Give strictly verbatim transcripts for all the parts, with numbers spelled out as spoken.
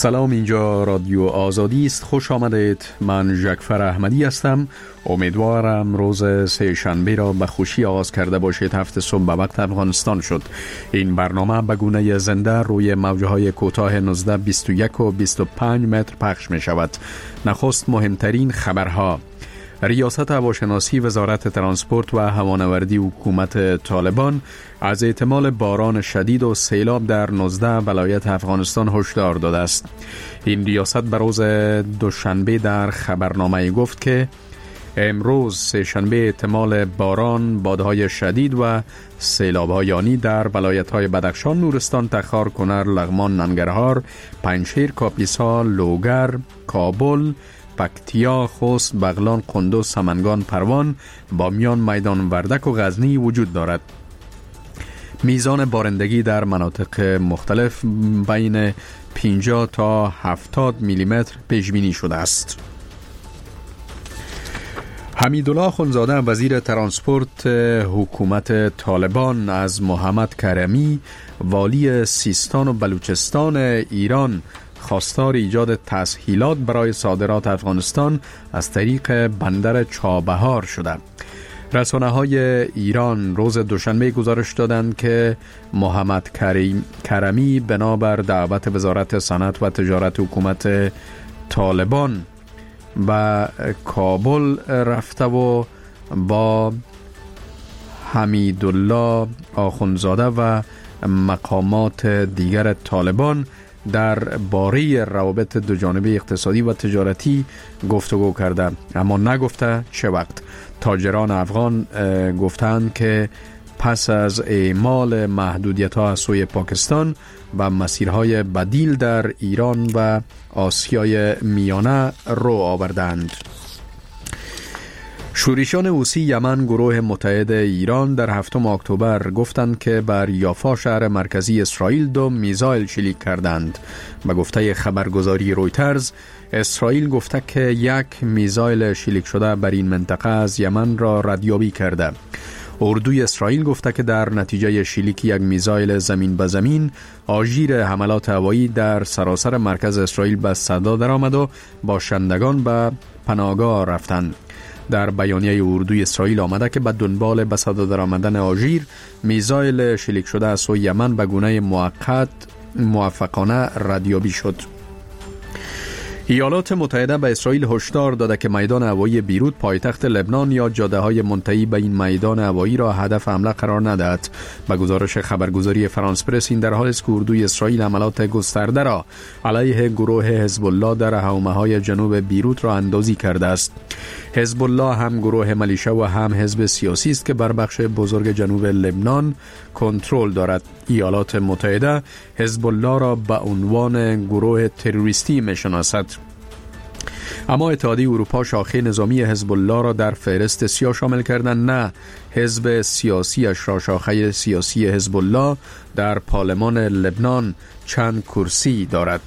سلام، اینجا رادیو آزادی است. خوش آمدید. من جعفر احمدی هستم. امیدوارم روز سه شنبه را به خوشی آغاز کرده باشید. هفت صبح به وقت افغانستان شد. این برنامه به گونه زنده روی موجهای کوتاه نوزده، بیست و یک و بیست و پنج متر پخش می شود. نخست مهمترین خبرها. ریاست هواشناسی وزارت ترانسپورت و هوانوردی حکومت طالبان از احتمال باران شدید و سیلاب در نوزده ولایت افغانستان هشدار داده است. این ریاست به روز دوشنبه در خبرنامه گفت که امروز سه شنبه احتمال باران، بادهای شدید و سیلاب‌های یانی در ولایت‌های بدخشان، نورستان، تخار، کنر، لغمان، ننگرهار، پنجشیر، کاپیسا، لوگر، کابل، پکتیا، خوست، بغلان، قندوز، سمنگان، پروان، بامیان، میدان وردک و غزنی وجود دارد. میزان بارندگی در مناطق مختلف بین پنجاه تا هفتاد میلی متر پیش بینی شده است. حمیدالله اخندزاده وزیر ترانسپورت حکومت طالبان از محمد کرمی والی سیستان و بلوچستان ایران خواستار ایجاد تسهیلات برای صادرات افغانستان از طریق بندر چابهار شده. رسانه‌های ایران روز دوشنبه گزارش دادند که محمد کریم کرمی بنابر دعوت وزارت صنعت و تجارت حکومت طالبان و کابل رفته و با حمیدالله اخندزاده و مقامات دیگر طالبان در باره روابط دوجانبه اقتصادی و تجارتی گفتگو کرده، اما نگفته چه وقت. تاجران افغان گفتند که پس از اعمال محدودیت‌ها از سوی پاکستان و مسیرهای بدیل در ایران و آسیای میانه رو آوردند. شورشیان حوثی یمن گروه متحد ایران در هفتم اکتبر گفتند که بر یافا شهر مرکزی اسرائیل دو میزایل شلیک کردند. به گفته خبرگزاری رویترز، اسرائیل گفته که یک میزایل شلیک شده بر این منطقه از یمن را ردیابی کرده. اردوی اسرائیل گفته که در نتیجه شلیک یک میزایل زمین به زمین، آژیر حملات هوایی در سراسر مرکز اسرائیل به صدا درآمد و باشندگان به پناهگاه رفتند. در بیانیه اردوی اسرائیل آمده که به دنبال به صدا درآمدن آژیر، میزایل شلیک شده از سوی یمن به گونه موقت موفقانه ردیابی شد. ایالات متحده به اسرائیل هشدار داده که میدان هوایی بیروت، پایتخت لبنان، یا جاده‌های منتهی به این میدان هوایی را هدف حمله قرار ندهد. به گزارش خبرگزاری فرانس پرس، این در حالی است که اردوی اسرائیل حملات گسترده را علیه گروه حزب الله در حومه‌های جنوب بیروت را اندازی کرده است. حزب الله هم گروه ملیشه و هم حزب سیاسی است که بر بخش بزرگ جنوب لبنان کنترل دارد. ایالات متحده حزب الله را به عنوان گروه تروریستی می‌شناسد. اما اتحادیه اروپا شاخه نظامی حزب الله را در فهرست سیاه شامل کردند. نه، حزب سیاسیش را شاخه سیاسی حزب الله در پارلمان لبنان چند کرسی دارد.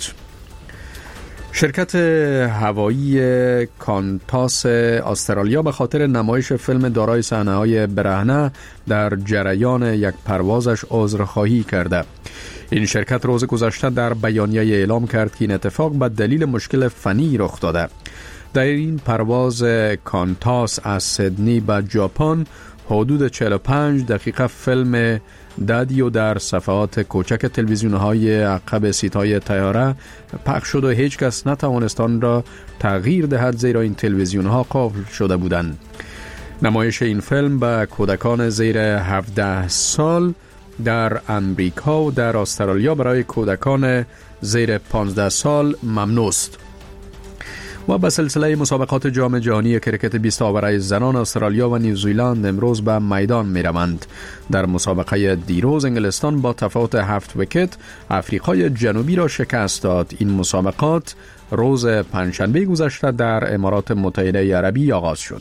شرکت هوایی کانتاس استرالیا به خاطر نمایش فیلم دارای صحنه‌های برهنه در جریان یک پروازش عذرخواهی کرده. این شرکت روز گذشته در بیانیه اعلام کرد که این اتفاق به دلیل مشکل فنی رخ داده. در این پرواز کانتاس از سیدنی به ژاپن حدود چهل و پنج دقیقه فیلم دادیو در صفحات کوچک تلویزیون‌های عقب سیت‌های طیاره پخش شد و هیچ کس نتوانست آن را تغییر دهد، زیرا این تلویزیون‌ها قفل شده بودند. نمایش این فیلم به کودکان زیر هفده سال در امریکا و در استرالیا برای کودکان زیر پانزده سال ممنوع است. و به سلسله مسابقات جام جهانی کرکت بیست آوره زنان، استرالیا و نیوزیلند امروز به میدان می روند. در مسابقه دیروز انگلستان با تفاوت هفت ویکت افریقای جنوبی را شکست داد. این مسابقات روز پنجشنبه گذشته در امارات متحده عربی آغاز شد.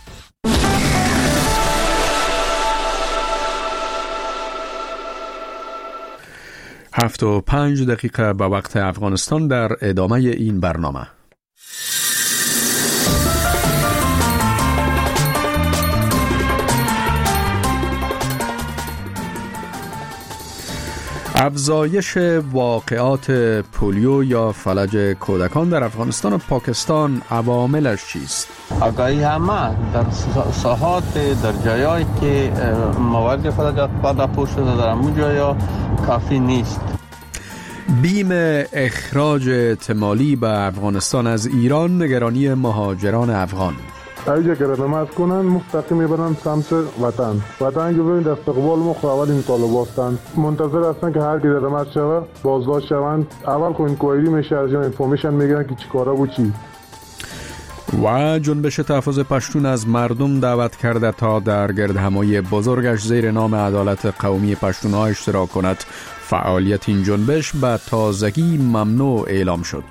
هفت و پنج دقیقه به وقت افغانستان در ادامه این برنامه. افزایش واقعات پولیو یا فلج کودکان در افغانستان و پاکستان عواملش چیست؟ آگاهی همه در ساحات در جایایی که موارد فلج اطفال راپور شده در همون جایا کافی نیست. بیم اخراج احتمالی به افغانستان از ایران نگرانی مهاجران افغان. اینجا که نماز کنن مستقیم میبرن سمت وطن. وطن که ببینید استقبال مخ اول این طالب هستند. منتظر هستن که هر کی نماز شود بازداشت شوند. اول کو انکوایری میشه از اون انفورمیشن میگیرن که چیکارا بود چی. و جنبش تحفظ پشتون از مردم دعوت کرده تا در گردهمایی بزرگش زیر نام عدالت قومی پشتونها اشتراک کند. فعالیت این جنبش به تازگی ممنوع اعلام شد.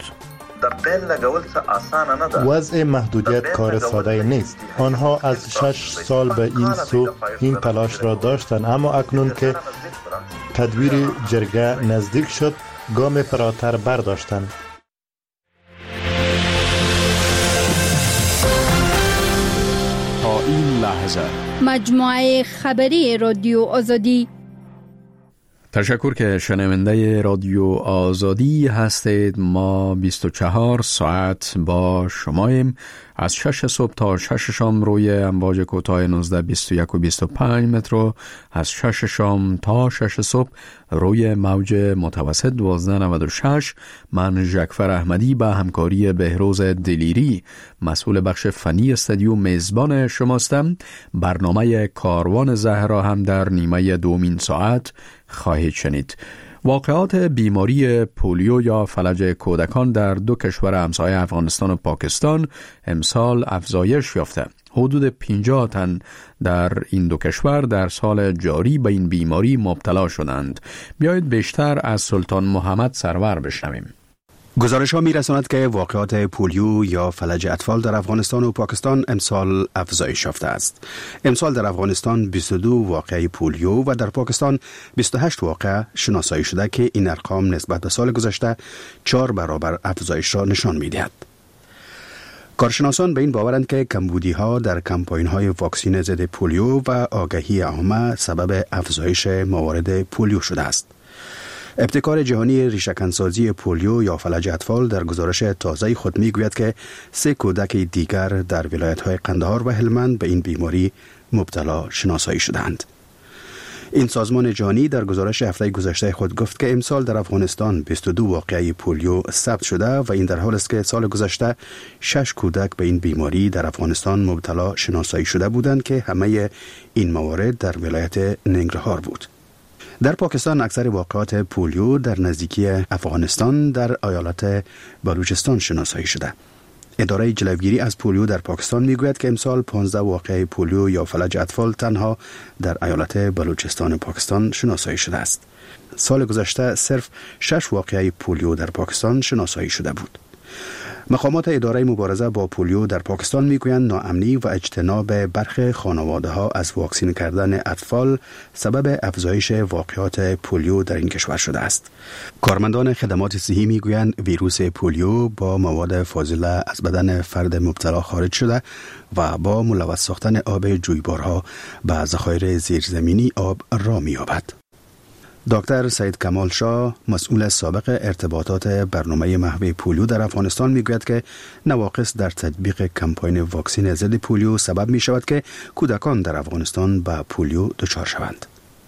وضع محدودیت کار ساده نیست. آنها از شش سال به این سو این تلاش را داشتند، اما اکنون که تدویر جرگه نزدیک شد گام فراتر برداشتند. تا این لحظه مجموعه خبری رادیو آزادی. تشکر که شنونده رادیو آزادی هستید. ما بیست و چهار ساعت با شماییم، از شش صبح تا شش شام روی امواج کوتاه نوزده بیست و یک و بیست و پنج متر و از شش شام تا شش صبح روی موج متوسط دوازده نود و شش. من ژکفر احمدی به همکاری بهروز دلیری مسئول بخش فنی استودیو میزبان شماستم. برنامه کاروان زهرا هم در نیمه دومین ساعت خواهید شنید. واقعات بیماری پولیو یا فلج کودکان در دو کشور همسایه افغانستان و پاکستان امسال افزایش یافته. حدود پنجاه تن در این دو کشور در سال جاری به این بیماری مبتلا شدند. بیایید بیشتر از سلطان محمد سرور بشنویم. گزارش ها می رساند که واقعات پولیو یا فلج اطفال در افغانستان و پاکستان امسال افزایش یافته است. امسال در افغانستان بیست و دو واقعه پولیو و در پاکستان بیست و هشت واقعه شناسایی شده که این ارقام نسبت به سال گذشته چهار برابر افزایش را نشان می دهد. کارشناسان به این باورند که کمبودی ها در کمپاین های واکسین ضد پولیو و آگاهی عامه سبب افزایش موارد پولیو شده است. ابتکار جهانی ریشه‌کنسازی پولیو یا فلج اطفال در گزارش تازه خود میگوید که سه کودک دیگر در ولایت‌های قندهار و هلمند به این بیماری مبتلا شناسایی شدند. این سازمان جهانی در گزارش هفته گذشته خود گفت که امسال در افغانستان بیست و دو واقعه پولیو ثبت شده و این در حالی است که سال گذشته شش کودک به این بیماری در افغانستان مبتلا شناسایی شده بودند که همه این موارد در ولایت ننگرهار بود. در پاکستان اکثر واقعات پولیو در نزدیکی افغانستان در ایالت بلوچستان شناسایی شده. اداره جلوگیری از پولیو در پاکستان میگوید که امسال پانزده واقعه پولیو یا فلج اطفال تنها در ایالت بلوچستان پاکستان شناسایی شده است. سال گذشته صرف شش واقعه پولیو در پاکستان شناسایی شده بود. مقامات اداره مبارزه با پولیو در پاکستان میگویند ناامنی و اجتناب برخی خانواده‌ها از واکسین کردن اطفال سبب افزایش واقعات پولیو در این کشور شده است. کارمندان خدمات صحی میگویند ویروس پولیو با مواد فاضله از بدن فرد مبتلا خارج شده و با ملوث ساختن آب جویبارها به ذخایر زیرزمینی آب را می‌یابد. دکتر سید کمال شاه مسئول سابق ارتباطات برنامه محو پولیو در افغانستان میگوید که نواقص در تطبیق کمپاین واکسین ضد پولیو سبب می شود که کودکان در افغانستان به پولیو دچار شوند.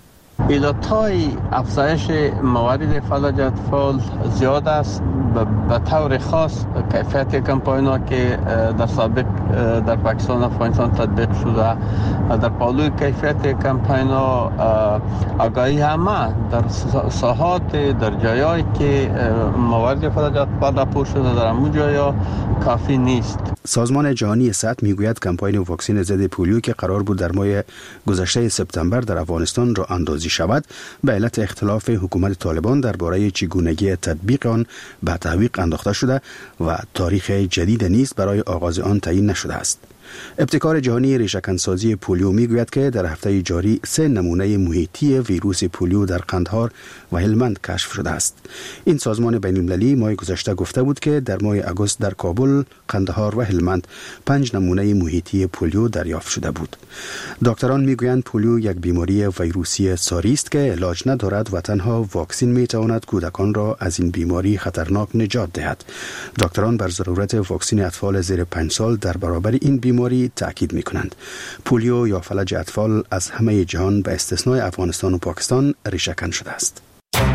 علتهای افزایش موارد فلج اطفال زیاد است. به طور خاص کیفیت کمپاین ها که در سابق در پاکستان و افغانستان تطبیق شده، در پالوی کیفیت کمپاین ها آگاهی همه در ساحات در جایایی که موارد فلج اطفال راپور شده در همون جایا کافی نیست. سازمان جهانی صحت میگوید کمپاین واکسین ضد پولیو که قرار بود در ماه گذشته سپتامبر در افغانستان را اندازی شود به علت اختلاف حکومت طالبان درباره چگونگی تطبیق آن به تعویق انداخته شده و تاریخ جدید نیز برای آغاز آن تعیین نشده است. ابتکار جهانی ریشه‌کنسازی پولیو میگوید که در هفته جاری سه نمونه محیطی ویروس پولیو در قندهار و هلمند کشف شده است. این سازمان بین‌المللی ماه گذشته گفته بود که در ماه آگوست در کابل، قندهار و هلمند پنج نمونه محیطی پولیو دریافت شده بود. دکتران میگویند پولیو یک بیماری ویروسی ساری است که علاج ندارد و تنها واکسن میتواند کودکان را از این بیماری خطرناک نجات دهد. دکتران بر ضرورت واکسن اطفال زیر پنج سال در برابر این بیماری تاکید میکنند. پولیو یا فلج اطفال از همه جهان به استثنای افغانستان و پاکستان ریشه‌کن شده است.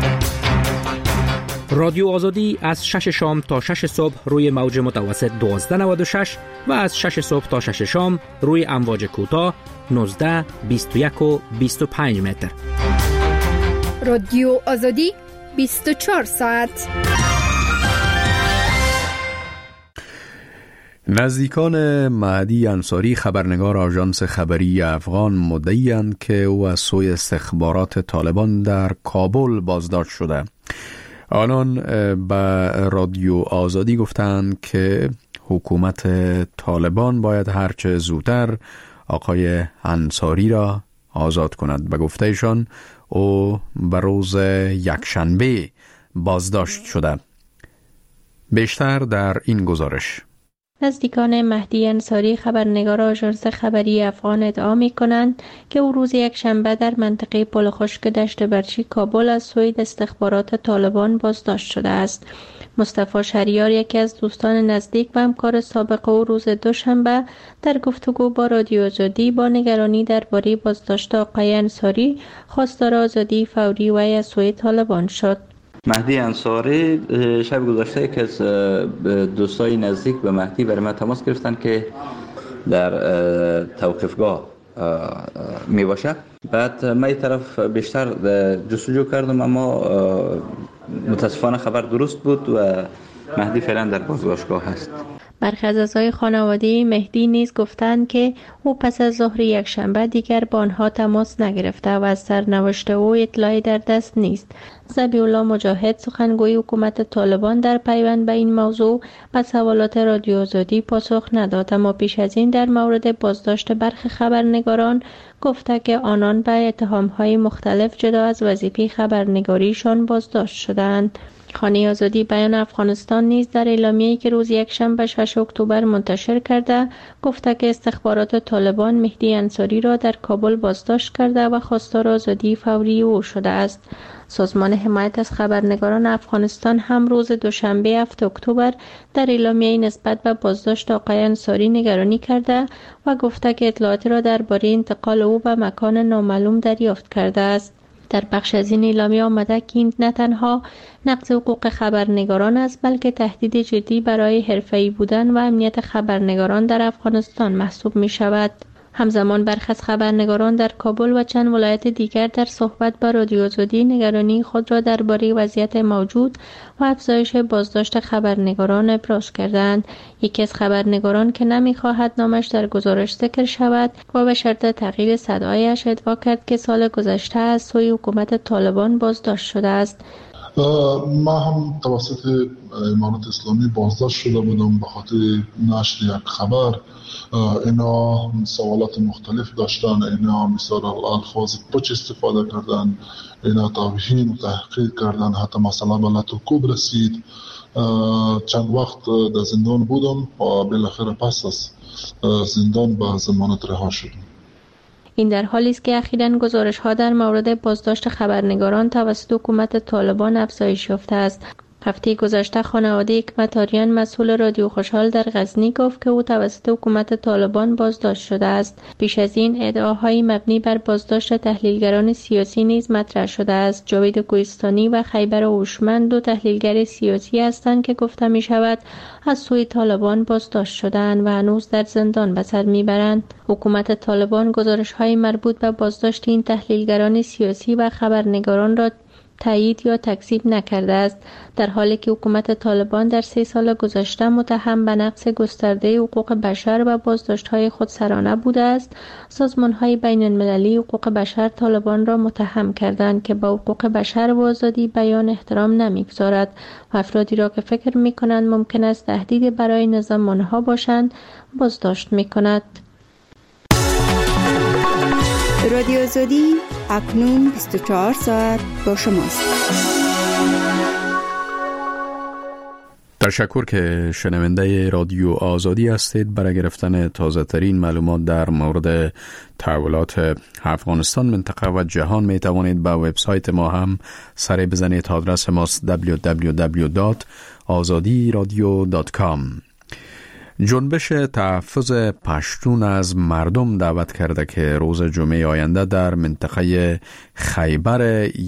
رادیو آزادی از شش شام تا شش صبح روی موج متوسط دوازده نود و شش و از شش صبح تا شش شام روی امواج کوتاه نوزده، بیست و یک و بیست و پنج متر. رادیو آزادی بیست و چهار ساعت. نزدیکان مهدی انصاری خبرنگار آژانس خبری افغان مدعی‌اند که او از سوی استخبارات طالبان در کابل بازداشت شده. آنان به رادیو آزادی گفتند که حکومت طالبان باید هرچه زودتر آقای انصاری را آزاد کند. به گفتهشان او به روز یکشنبه بازداشت شده. بیشتر در این گزارش. نزدیکان مهدی انصاری خبرنگار آژانس خبری افغان ادعا می‌کنند که او روز یکشنبه در منطقه پل خشک دشت برچی کابل از سوی استخبارات طالبان بازداشت شده است. مصطفی شهریار یکی از دوستان نزدیک و همکار سابق او روز دوشنبه در گفتگو با رادیو آزادی با نگرانی درباره بازداشت آقای انصاری خواستار آزادی فوری و از سوی طالبان شد. مهدی انصاری شب گذشته که از دوستای نزدیک به مهدی برای من تماس گرفتن که در توقیفگاه می باشه. بعد من این طرف بیشتر جستجو کردم اما متاسفانه خبر درست بود و مهدی فعلا در بازداشتگاه هست. برخی از اعضای خانواده مهدی نیز گفتند که او پس از ظهر یکشنبه دیگر با آنها تماس نگرفته و از سرنوشت او اطلاعی در دست نیست. ذبیح الله مجاهد سخنگوی حکومت طالبان در پیوند به این موضوع به سوالات رادیو آزادی پاسخ نداد، اما پیش از این در مورد بازداشت برخی خبرنگاران گفته که آنان به اتهام‌های مختلف جدا از وظیفه خبرنگاریشان بازداشت شدند. خانه آزادی بیان افغانستان نیز در اعلامیه‌ای که روز یکشنبه ششم اکتبر منتشر کرده گفته که استخبارات طالبان مهدی انصاری را در کابل بازداشت کرده و خواستار آزادی فوری او شده است. سازمان حمایت از خبرنگاران افغانستان هم روز دوشنبه هفتم اکتبر در اعلامیه‌ای نسبت به بازداشت آقای انصاری نگرانی کرده و گفته که اطلاعات را درباره انتقال او به مکان نامعلوم دریافت کرده است. در بخش از این اعلامیه آمده که این نه تنها نقض حقوق خبرنگاران است بلکه تهدید جدی برای حرفه‌ای بودن و امنیت خبرنگاران در افغانستان محسوب می شود. همزمان برخی از خبرنگاران در کابل و چند ولایت دیگر در صحبت با رادیو آزادی نگرانی خود را درباره وضعیت موجود و افزایش بازداشت خبرنگاران ابراز کردند. یکی از خبرنگاران که نمی‌خواهد نامش در گزارش ذکر شود و به شرط تغییر صدایش ادعا کرد که سال گذشته از سوی حکومت طالبان بازداشت شده است. ما هم توسط امارات اسلامی بازداشت شده بودم به خاطر نشر یک خبر. اینا سوالات مختلف داشتن، اینا مثال الفاظ پوچ استفاده کردن، اینا توهین و تحقیر کردن، حتی مثلا به لطوکوب رسید. چند وقت در زندان بودم و بالاخره پس از زندان به ضمانت رها شدم. این در حالی است که اخیراً گزارش‌ها در مورد بازداشت خبرنگاران توسط حکومت طالبان افزایش یافته است. هفته گذشته خانواده حکمت آریان مسئول رادیو خوشحال در غزنی گفت که او توسط حکومت طالبان بازداشت شده است. پیش از این ادعاهای مبنی بر بازداشت تحلیلگران سیاسی نیز مطرح شده است. جاوید کوهستانی و خیبر هوشمند دو تحلیلگر سیاسی هستند که گفته می شود از سوی طالبان بازداشت شدند و هنوز در زندان به سر میبرند. حکومت طالبان گزارش‌های مربوط به بازداشت این تحلیلگران سیاسی و خبرنگاران را تایید یا تکذیب نکرده است، در حالی که حکومت طالبان در سه سال گذشته متهم به نقض گسترده حقوق بشر و بازداشت‌های خودسرانه بوده است. سازمان‌های بین‌المللی حقوق بشر طالبان را متهم کردند که به حقوق بشر و آزادی بیان احترام نمی‌گذارد و افرادی را که فکر می‌کنند ممکن است تهدید برای نظام آنها باشند بازداشت می‌کند. رادیو آزادی اکنون بیست و چهار ساعت با شماست. تشکر که شنونده رادیو آزادی هستید. برای گرفتن تازه ترین معلومات در مورد تحولات افغانستان، منطقه و جهان می توانید به وبسایت ما هم سر بزنید. آدرس ماست دبلیو دبلیو دبلیو دات آزادی رادیو دات کام. جنبش تحفظ پشتون از مردم دعوت کرده که روز جمعه آینده در منطقه خیبر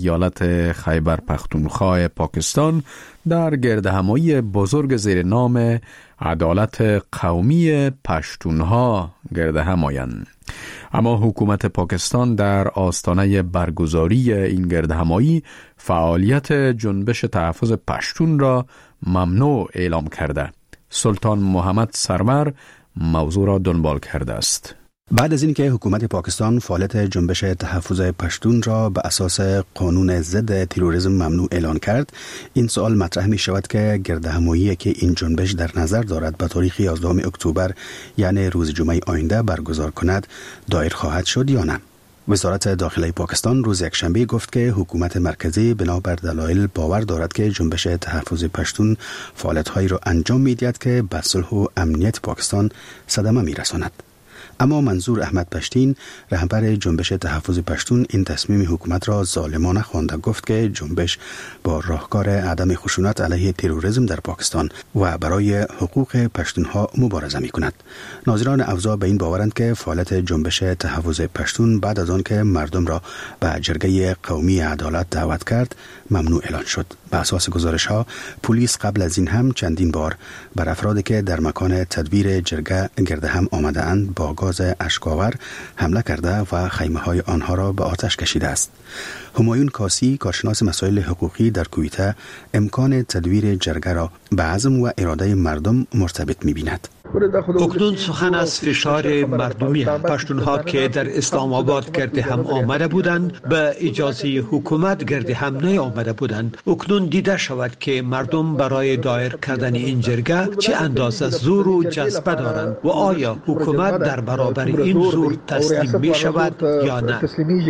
ایالت خیبر پختونخوا پاکستان در گردهمایی بزرگ زیر نام عدالت قومی پشتونها گردهم آیند. اما حکومت پاکستان در آستانه برگزاری این گردهمایی فعالیت جنبش تحفظ پشتون را ممنوع اعلام کرده. سلطان محمد سرور موضوع را دنبال کرده است. بعد از اینکه حکومت پاکستان فعالیت جنبش تحفظ پشتون را به اساس قانون ضد تروریسم ممنوع اعلان کرد، این سوال مطرح می شود که گردهمایی که این جنبش در نظر دارد به تاریخ یازدهم اکتبر یعنی روز جمعه آینده برگزار کند دایر خواهد شد یا نه. وزارت داخلی پاکستان روز یکشنبه گفت که حکومت مرکزی بنابر دلایل باور دارد که جنبش تحفظ پشتون فعالیت‌هایی را انجام می‌دهد که به صلح و امنیت پاکستان صدمه می‌رساند. اما منظور احمد پشتین، رهبر جنبش تحفظ پشتون، این تصمیم حکومت را ظالمانه خوانده. گفت که جنبش با راهکار عدم خشونت علیه تروریسم در پاکستان و برای حقوق پشتونها مبارزه می کند. ناظران اوضاع به این باورند که فعالیت جنبش تحفظ پشتون بعد از آن که مردم را به جرگه قومی عدالت دعوت کرد ممنوع اعلان شد. به اساس گزارش ها پلیس قبل از این هم چندین بار بر افرادی که در مکان تدبیر جرگه گردهم آمده اند با گاز اشک‌آور حمله کرده و خیمه های آنها را به آتش کشیده است. همایون کاسی، کارشناس مسائل حقوقی در کویته، امکان تدویر جرگه را به عزم و اراده مردم مرتبط می‌بیند. اکنون سخن از فشار مردمی هم. پشتونها که در اسلام آباد گرده هم آمده بودند به اجازه حکومت گرده هم نیامده بودند. اکنون دیده شود که مردم برای دایر کردن این جرگه چه اندازه زور و جذبه دارند و آیا حکومت در برابر این زور تسلیم می شود یا نه.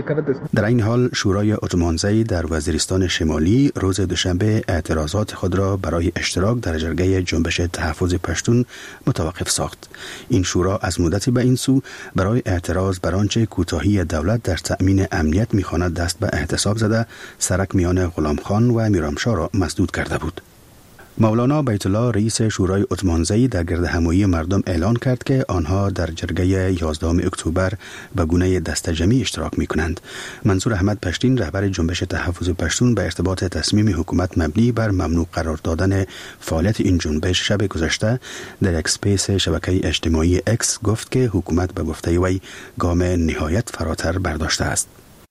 در این حال شورای عثمانزی در وزیرستان شمالی روز دوشنبه اعتراضات خود را برای اشتراک در جرگه جنبش تحفظ پشتون متوقف ساخت. این شورا از مدتی به این سو برای اعتراض بر آنچه کوتاهی دولت در تأمین امنیت می‌خواند دست به احتساب زده، سرک میان غلامخان و میرامشاه را مسدود کرده بود. مولانا بیت الله رئیس شورای عثمانزی در گردهمایی مردم اعلان کرد که آنها در جرگه یازدهم اکتبر به گونه دسته جمعی اشتراک می‌کنند. منظور احمد پشتین، رهبر جنبش تحفظ پشتون، به ارتباط تصمیم حکومت مبنی بر ممنوع قرار دادن فعالیت این جنبش شب گذشته در یک اسپیس شبکه اجتماعی اکس گفت که حکومت به گفته وی گام نهایت فراتر برداشته است.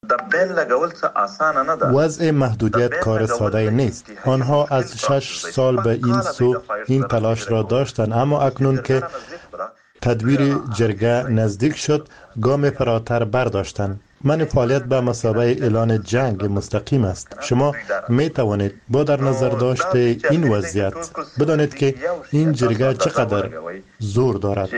وضع محدودیت کار ساده نیست. آنها از شش سال به این سو این تلاش را داشتند، اما اکنون که تدویر جرگه نزدیک شد گام فراتر برداشتند. من فعالیت به مثابه اعلان جنگ مستقیم است. شما می توانید با در نظر داشته این وضعیت بدانید که این جرگه چقدر زور دارد.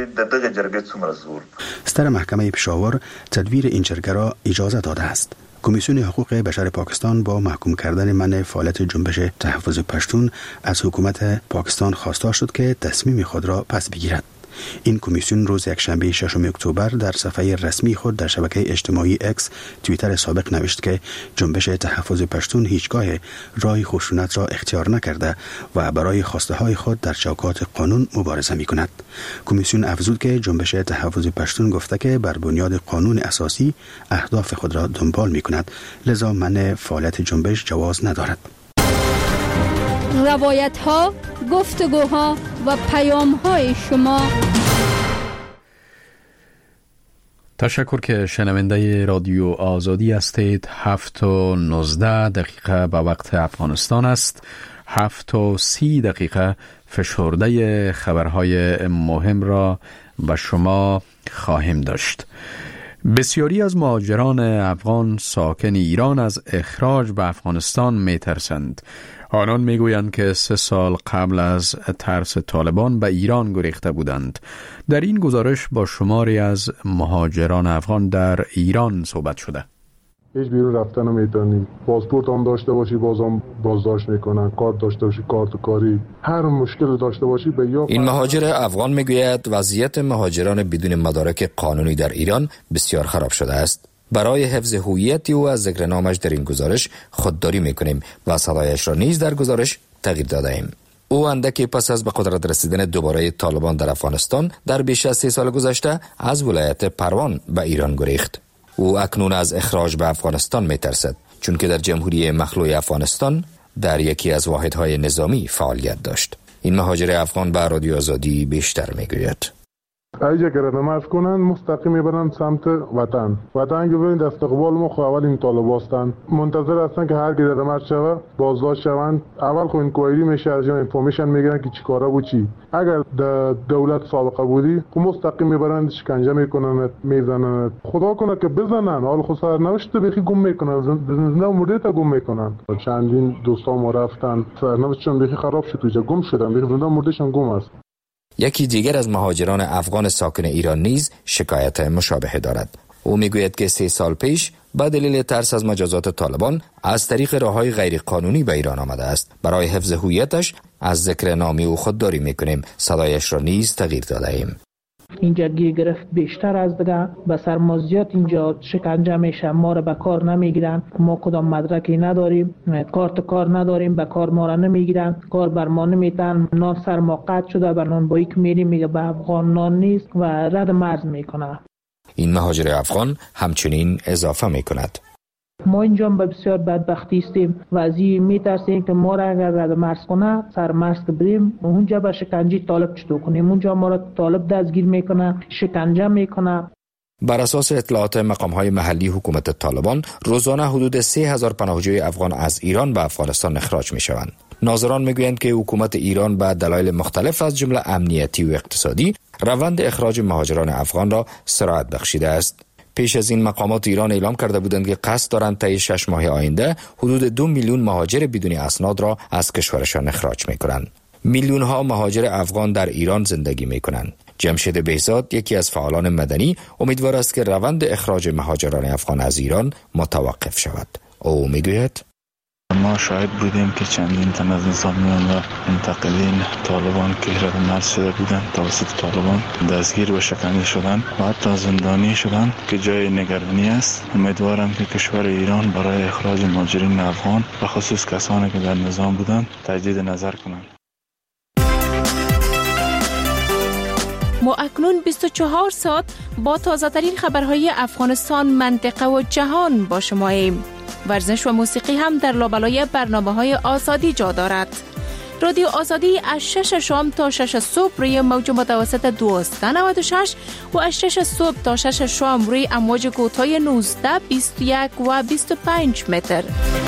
ستر محکمه پشاور تدویر این جرگه را اجازه داده است. کمیسیون حقوق بشر پاکستان با محکوم کردن منع فعالیت جنبش تحفظ پشتون از حکومت پاکستان خواستار شد که تصمیم خود را پس بگیرد. این کمیسیون روز یکشنبه ششم اکتبر در صفحه رسمی خود در شبکه اجتماعی اکس توییتر سابق نوشت که جنبش تحفظ پشتون هیچگاه راه خشونت را اختیار نکرده و برای خواسته های خود در چوکات قانون مبارزه می کند. کمیسیون افزود که جنبش تحفظ پشتون گفته که بر بنیاد قانون اساسی اهداف خود را دنبال می کند، لذا منع فعالیت جنبش جواز ندارد. روایت ها، گفتگوها و پیام های شما. تشکر که شنونده رادیو آزادی هستید. هفت و نوزده دقیقه به وقت افغانستان است. هفت و سی دقیقه فشرده خبرهای مهم را به شما خواهیم داشت. بسیاری از مهاجران افغان ساکن ایران از اخراج به افغانستان می ترسند. آنان می گویند که سه سال قبل از ترس طالبان به ایران گریخته بودند. در این گزارش با شماری از مهاجران افغان در ایران صحبت شده. هیچ بیرون رفتن نمیتونی، پاسپورت هم داشته باشی بازم بازداشت میکنن، کارت داشته باشی کارت کاری، هر مشکل داشته باشی به یا این مهاجر افغان میگوید وضعیت مهاجران بدون مدارک قانونی در ایران بسیار خراب شده است. برای حفظ هویت او از ذکر نامش در این گزارش خودداری میکنیم و صدایش را نیز در گزارش تغییر داده ایم. او اندکی پس از به قدرت رسیدن دوباره طالبان در افغانستان در بیش از سه سال گذشته از ولایت پروان به ایران گریخت. او اکنون از اخراج به افغانستان می ترسد چون که در جمهوری مخلوع افغانستان در یکی از واحدهای نظامی فعالیت داشت. این مهاجر افغان به رادیو آزادی بیشتر می گوید. ایجا که نماز کنن مستقیم میبرن سمت وطن. وطن که ببینید استقبال ما خو اول این طالب هستن. منتظر هستن که هر کی در نماز شوه بازداشت شوند. اول خو انکوایری میشه، از اینفورمیشن میگیرن که چیکاره بود چی. اگر د دولت سابقه بودی خو مستقیم میبرن شکنجه میکنن، میزنن. خدا کنه که بزنن، حال خو سرنوشت بخی گم میکنن، زنده مرده تا گم میکنن. چندین دوستان ما رفتن، سرنوشتشون بخی خراب شد، توجا گم شدن، بخی زنده مردهشون گم است. یکی دیگر از مهاجران افغان ساکن ایران نیز شکایت مشابه دارد. او میگوید که سه سال پیش به دلیل ترس از مجازات طالبان از طریق راههای غیرقانونی به ایران آمده است. برای حفظ هویتش از ذکر نامی او خودداری میکنیم. صدایش را نیز تغییر داده ایم. اینجا گیر گرفت بیشتر از دیگه، به سرمازیات اینجا شکنجه میشه، ما را به کار نمیگیرن، ما کدام مدرکی نداریم، کارت کار نداریم، به کار ما را نمیگیرن، کار بر ما نمیتن، نان سر ما قطع شده، به نان بایی که میریم میگه به افغان نان نیست و رد مرز میکنه. این مهاجر افغان همچنین اضافه میکند ما اینجا به بسیار بدبختی استیم و از این میترسیم که ما را اگر رد مرز کنه سر مرز که بریم اونجا به شکنجه طالب چطور کنیم، اونجا ما را طالب دستگیر میکنه، شکنجه میکنه. بر اساس اطلاعات مقام‌های محلی حکومت طالبان روزانه حدود سه هزار پناهجوی افغان از ایران به افغانستان اخراج میشوند. ناظران میگویند که حکومت ایران به دلایل مختلف از جمله امنیتی و اقتصادی روند اخراج مهاجران افغان را سرعت بخشیده است. پیش از این مقامات ایران اعلام کرده بودند که قصد دارند طی شش ماه آینده حدود دو میلیون مهاجر بدون اسناد را از کشورشان اخراج میکنند. میلیون ها مهاجر افغان در ایران زندگی میکنند. جمشید بهزاد یکی از فعالان مدنی امیدوار است که روند اخراج مهاجران افغان از ایران متوقف شود. او میگوید ما شاهد بودیم که چندین تن از نظامیان و منتقلین طالبان که رد مرز شده بودند توسط طالبان دستگیر و شکنجه شدند و حتی زندانی شدند که جای نگرانی است. امیدوارم که کشور ایران برای اخراج مهاجرین افغان و خصوص کسانی که در نظام بودند تجدید نظر کنند. ما اکنون بیست و چهار ساعت با تازه ترین خبرهای افغانستان، منطقه و جهان با شماییم. ورزش و موسیقی هم در لابلای برنامه‌های آزادی جا دارد. رادیو آزادی از شش شام تا شش صبح روی موج متوسط دویست و نود و شش و از شش صبح تا شش شام روی امواج کوتاه نوزده، بیست و یک و بیست و پنج متر.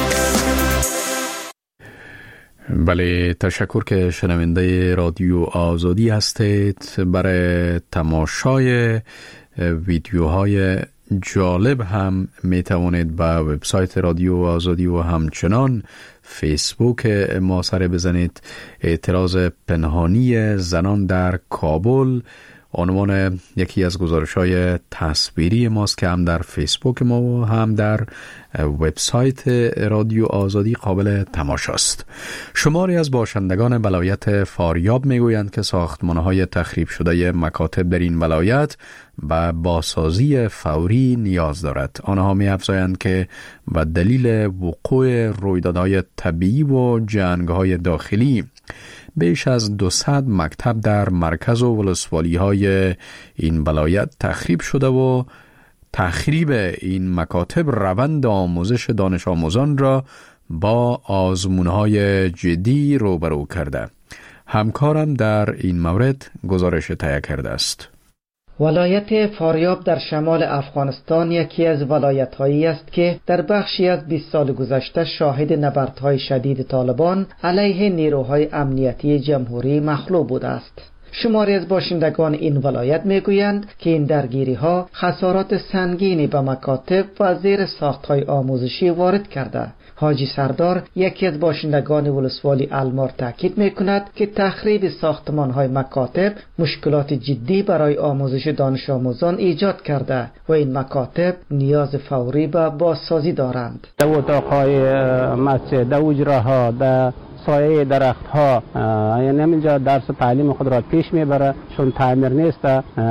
بله، تشکر که شنونده رادیو آزادی هستید. برای تماشای ویدیوهای جالب هم می توانید به وبسایت رادیو آزادی و همچنان فیسبوک ما سر بزنید. اعتراض پنهانی زنان در کابل عنوان یکی از گزارش‌های تصویری ماست که هم در فیسبوک ما و هم در وبسایت رادیو آزادی قابل تماشاست. شماری از باشندگان ولایت فاریاب میگویند که ساختمان‌های تخریب شده مکاتب در این ولایت به بازسازی فوری نیاز دارد. آنها می‌افزایند که به دلیل وقوع رویدادهای طبیعی و جنگ‌های داخلی بیش از دویست مکتب در مرکز و ولسوالی‌های این ولایت تخریب شده و تخریب این مکاتب روند آموزش دانش آموزان را با آزمون‌های جدی روبرو کرده. همکارم در این مورد گزارش تهیه کرده است. ولایت فاریاب در شمال افغانستان یکی از ولایت‌هایی است که در بخشی از بیست سال گذشته شاهد نبردهای شدید طالبان علیه نیروهای امنیتی جمهوری مخلوع بوده است. شماری از باشندگان این ولایت میگویند که این درگیری‌ها خسارات سنگینی به مکاتب و زیر ساخت‌های آموزشی وارد کرده. حاجی سردار یکی از باشندگان ولسوالی المار تاکید میکند که تخریب ساختمان‌های مکاتب مشکلات جدی برای آموزش دانش آموزان ایجاد کرده و این مکاتب نیاز فوری به بازسازی دارند. در اتاق‌های مسجد، در اجراها، در سایه درخت ها، یعنی همینجا درس و تعلیم خود را پیش میبره چون تعمیر نیست.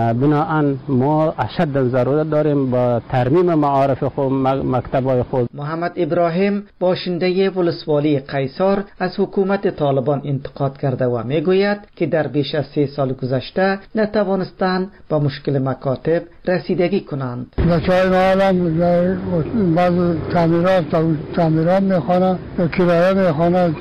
بناهن ما اشد ضرورت داریم با ترمیم معارف خود، مکتب‌های خود. محمد ابراهیم باشنده ولسوالی قیصر از حکومت طالبان انتقاد کرده و میگوید که در بیش از سه سال گذشته نتوانستند با مشکل مکاتب رسیدگی کنند. بچه‌های ما الان بعض تعمیرات تعمیرات میخوانند، کرایه میخوانند،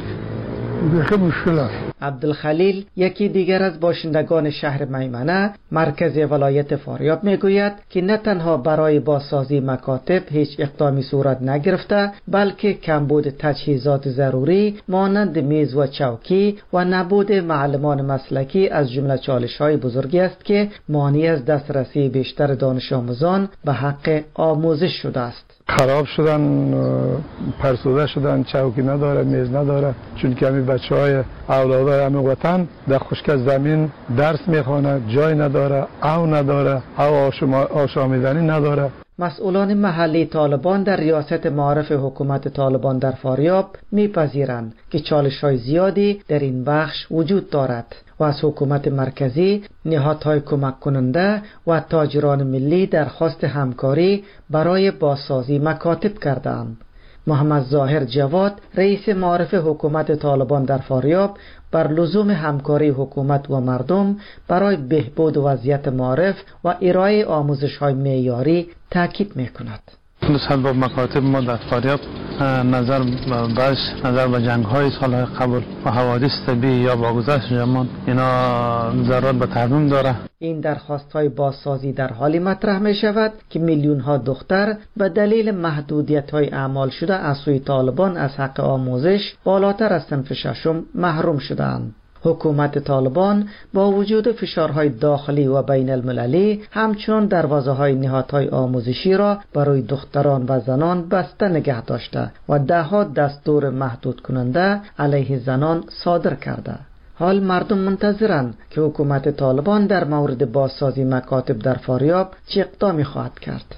بیخی مشکل است. عبدالخلیل یکی دیگر از باشندگان شهر میمنه مرکز ولایت فاریاب میگوید که نه تنها برای بازسازی مکاتب هیچ اقدامی صورت نگرفته بلکه کمبود تجهیزات ضروری مانند میز و چوکی و نبود معلمان مسلکی از جمله چالش‌های بزرگی است که مانع از دسترسی بیشتر دانش آموزان به حق آموزش شده است. خراب شدن، پرسوده شدن، چوکی نداره، میز نداره، چون که همین بچه های اولادای همین وطن در خشک زمین درس میخوانه، جای نداره، او نداره، او آشامیدنی نداره. مسئولان محلی طالبان در ریاست معارف حکومت طالبان در فاریاب میپذیرند که چالش‌های زیادی در این بخش وجود دارد و از حکومت مرکزی، نهادهای کمک کننده و تاجران ملی درخواست همکاری برای بازسازی مکاتب کردند. محمد ظاهر جواد رئیس معارف حکومت طالبان در فاریاب بر لزوم همکاری حکومت و مردم برای بهبود وضعیت معارف و ارائه آموزش‌های معیاری تاکید می‌کند. نسبت به مکاتب ما در فاریاب نظر باش نظر به جنگ‌های سال‌های قبل و حوادث طبیعی یا واگذشت زمان اینا ضرورت به ترمیم داره. این درخواست‌های بازسازی در حالی مطرح می‌شود که میلیون‌ها دختر به دلیل محدودیت‌های اعمال شده از سوی طالبان از حق آموزش بالاتر از صنف ششم محروم شدند. حکومت طالبان با وجود فشارهای داخلی و بین المللی همچون دروازه‌های نهادهای آموزشی را برای دختران و زنان بسته نگه داشته و ده‌ها دستور محدود کننده علیه زنان صادر کرده. حال مردم منتظرند که حکومت طالبان در مورد بازسازی مکاتب در فاریاب چه اقدامی خواهد کرد.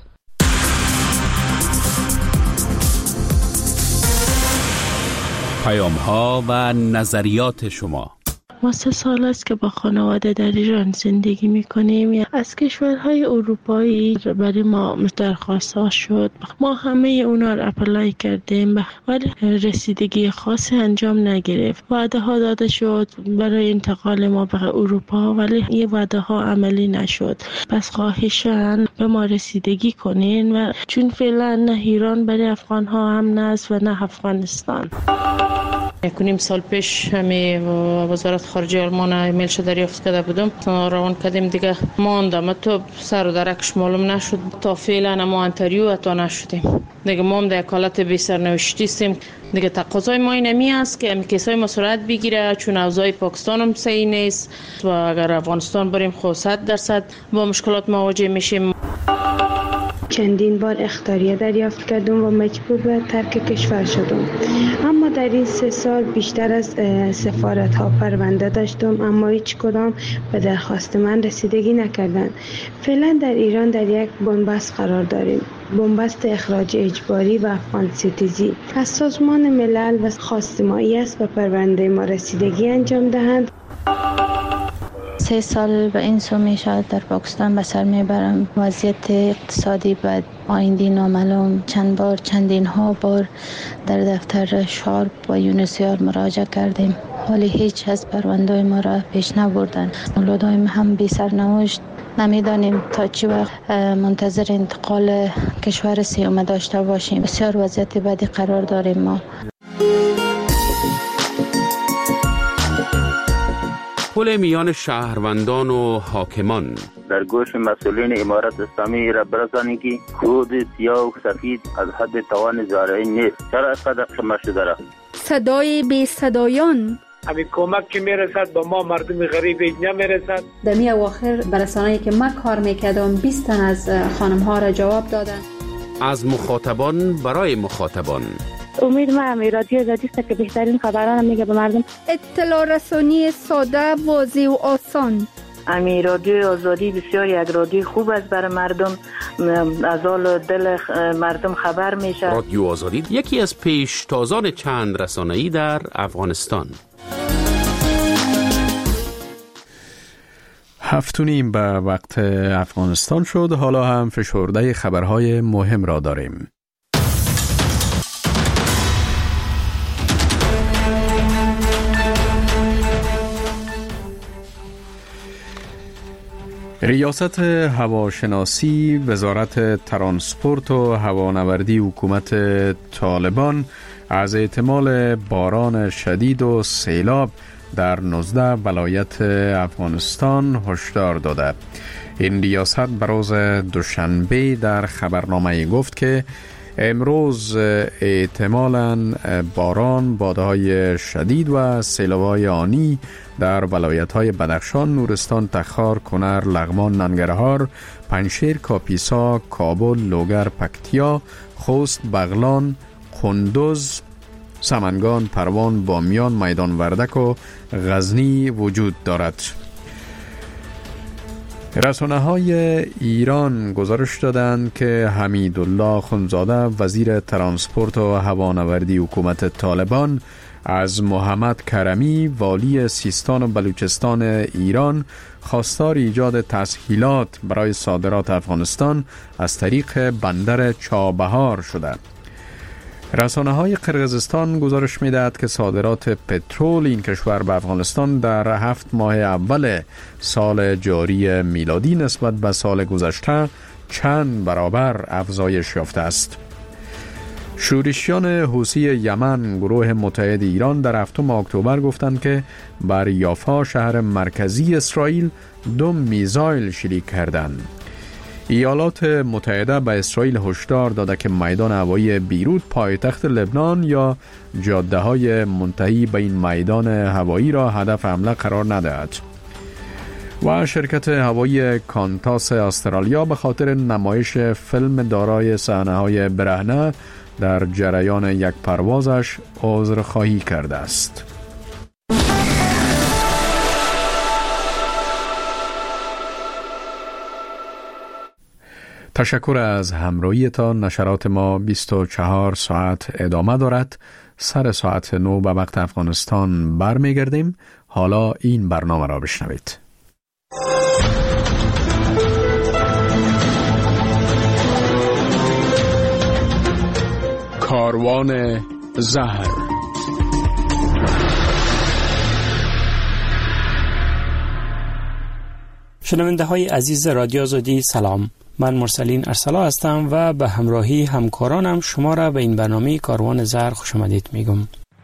پیام‌ها و نظریات شما. ما سه سال است که با خانواده در ایران زندگی میکنیم. از کشورهای اروپایی برای ما درخواست ها شد، ما همه اونا رو اپلای کردیم ولی رسیدگی خاصی انجام نگرفت. وعده ها داده شد برای انتقال ما به اروپا ولی این وعده ها عملی نشد. پس خواهشاً به ما رسیدگی کنین و چون فعلا نه ایران برای افغان ها هم است و نه افغانستان. کنیم سال پیش همی وزارت خارجه آلمان ایمیل شده دریافت کرده بودم، روان کردیم دیگه ماندم تو سر و درکش معلوم نشد تا فعلا ما انتریو اتا نشدیم دیگه. ما هم در حالت بی سرنوشتی هستیم دیگه. تقاضای ما اینمی است که امی کیسای ما سرعت بگیره چون اوضاع پاکستان هم صحیح نیست و اگر افغانستان بریم خود صد درصد با مشکلات مواجه میشیم. چندین بار اخطاریه دریافت کردم و مجبور به ترک کشور شدم، اما در این سه سال بیشتر از سفارت ها پرونده داشتم اما هیچ کدام به درخواست من رسیدگی نکردند. فعلا در ایران در یک بنبست قرار داریم، بنبست اخراج اجباری و افغان ستیزی. از سازمان ملل و خواستمایی است و پرونده ما رسیدگی انجام دهند. سه سال به این سو می شود در پاکستان به سر می برم. وضعیت اقتصادی بد، آینده نامعلوم. چند بار چندین ها بار در دفتر شارپ و یونسیار مراجعه کردیم ولی هیچ از پرونده ما را پیش نبردن. اولادای ما هم بی سرنوشت، نمیدانیم تا چی وقت منتظر انتقال کشور سیومه داشته باشیم. بسیار وضعیت بدی قرار داریم ما. پل میان شهروندان و حاکمان. در در گوش مسئولین امارت اسلامی را برسانید که کود سیاه و سفید از حد توان زارعین نیست. چرا اینقدر شما شده را؟ صدای بی صدایان همین کمک که میرسد با ما مردم غریب نمیرسد. در می اواخر برسانه‌ای که من کار میکردم بیست تن از خانم ها را جواب دادن. از مخاطبان برای مخاطبان. امید ما می رادیو آزادی است که بهترین خبران میگه به مردم. اطلاع رسانی ساده، واضح و آسان. امی رادیو آزادی بسیار یک رادیو خوب است برای مردم، از حال دل مردم خبر میشه. رادیو آزادی یکی از پیشتازان چند رسانه‌ای در افغانستان. هفت و نیم به وقت افغانستان شد. حالا هم فشرده خبرهای مهم را داریم. ریاست هواشناسی، وزارت ترانسپورت و هوانوردی حکومت طالبان از احتمال باران شدید و سیلاب در نوزده ولایت افغانستان هشدار داده. این ریاست بر روز دوشنبه در خبرنامه گفت که امروز احتمالاً باران، بادهای شدید و سیلاب‌های آنی در ولایت‌های بدخشان، نورستان، تخار، کنر، لغمان، ننگرهار، پنجشیر، کاپیسا، کابل، لوگر، پکتیا، خوست، بغلان، قندوز، سمنگان، پروان، بامیان، میدان وردک و غزنی وجود دارد. رسانه‌های ایران گزارش دادند که حمیدالله خونزاده، وزیر ترانسپورت و هوانوردی حکومت طالبان، از محمد کرمی، والی سیستان و بلوچستان ایران، خواستار ایجاد تسهیلات برای صادرات افغانستان از طریق بندر چابهار شده. رسانه‌های قرقیزستان گزارش می‌دهد که صادرات پترول این کشور به افغانستان در هفت ماه اول سال جاری میلادی نسبت به سال گذشته چند برابر افزایش یافته است. شورشیان حوثی یمن، گروه متحد ایران، در هفتم اکتبر گفتند که بر یافا، شهر مرکزی اسرائیل، دو میزایل شلیک کردند. ایالات متحده به اسرائیل هشدار داده که میدان هوایی بیروت، پایتخت لبنان، یا جاده‌های منتهی به این میدان هوایی را هدف حمله قرار ندهد. و شرکت هوایی کانتاس استرالیا به خاطر نمایش فیلم دارای صحنه‌های برهنه در جریان یک پروازش عذرخواهی کرده است. تشکر از همراهیتان. نشرات ما بیست و چهار ساعت ادامه دارد. سر ساعت نو به وقت افغانستان برمیگردیم. حالا این برنامه را بشنوید. کاروان زهر. شنونده های عزیز رادیو آزادی، سلام. من مرسلین ارسلا هستم و به همراهی همکارانم شما را به این برنامه کاروان زهر خوش آمدید میگم.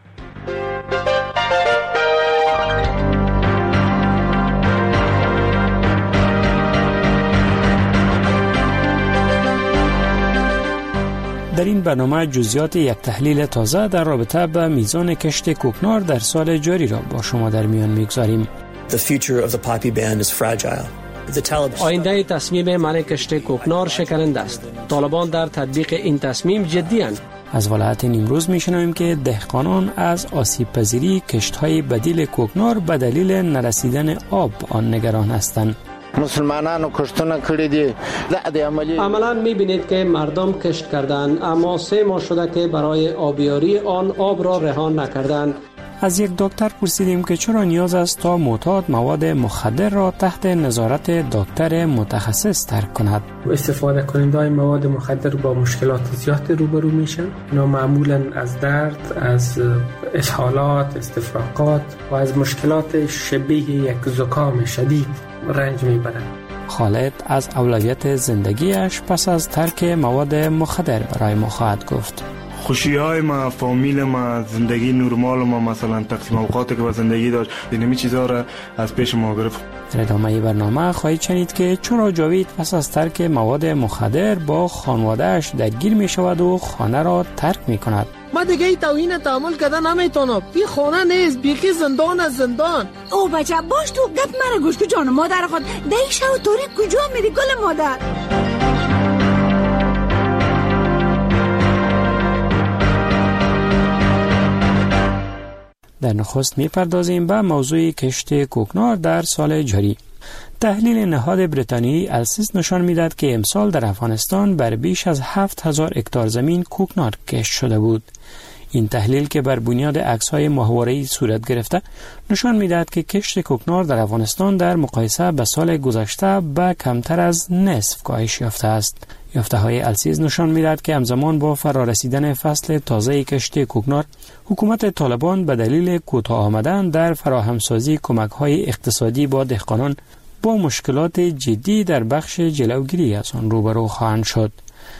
در این برنامه جزئیات یک تحلیل تازه در رابطه با میزان کشت کوکنار در سال جاری را با شما در میان میگذاریم. The future of the poppy ban is fragile. آینده تصمیم منع کشت کوکنار شکننده است. طالبان در تطبیق این تصمیم جدی اند. از ولایت نیمروز میشنویم که دهقانان از آسیب پذیری کشت‌های بدیل کوکنار به دلیل نرسیدن آب آن نگران هستند. مسلمانانو کشتونه کړی دي. عملاً می‌بینید که مردم کشت کردند، اما سه ماه شده که برای آبیاری آن آب را رها نکردند. از یک دکتر پرسیدیم که چرا نیاز است تا معتاد مواد مخدر را تحت نظارت دکتر متخصص ترک کند. استفاده کنندگان مواد مخدر با مشکلات زیاد روبرو میشن. اینا معمولاً از درد، از اسهالات، استفراغات و از مشکلات شبیه یک زکام شدید رنج میبرند. خالد از اولویت زندگیش پس از ترک مواد مخدر برای ما خواهد گفت. خوشی های ما، فامیل ما، زندگی نرمال ما، مثلا تقسیم اوقاتی که با زندگی داشت، اینمی چیزا را از پیش ما گرفت. در ادامه برنامه خواهید شنید که چرا جاوید پس از ترک مواد مخدر با خانواده‌اش درگیر می شود و خانه را ترک می کند. ما دیگه ای توهین تحمل کردن نمیتونم. بی خانه نیست، بیخی زندان از زندان. او بچه باش تو گپ مرا گوش که جان مادر خود دیشه و تاریک کجا میری گل مادر؟ در نخست می‌پردازیم به موضوع کشت کوکنار در سال جاری. تحلیل نهاد بریتانیایی السیس نشان می‌دهد که امسال در افغانستان بر بیش از هفت هزار هکتار زمین کوکنار کشت شده بود. این تحلیل که بر بنیاد عکس‌های ماهواره‌ای صورت گرفته نشان می‌دهد که کشت کوکنار در افغانستان در مقایسه به سال گذشته به کمتر از نصف کاهش یافته است. یافته‌های السیز نشان می‌دهد که همزمان با فرارسیدن فصل تازه کشت کوکنار، حکومت طالبان به دلیل کوتاه آمدن در فراهمسازی کمک‌های اقتصادی با دهقانان با مشکلات جدی در بخش جلوگیری از آن روبرو خواهند شد.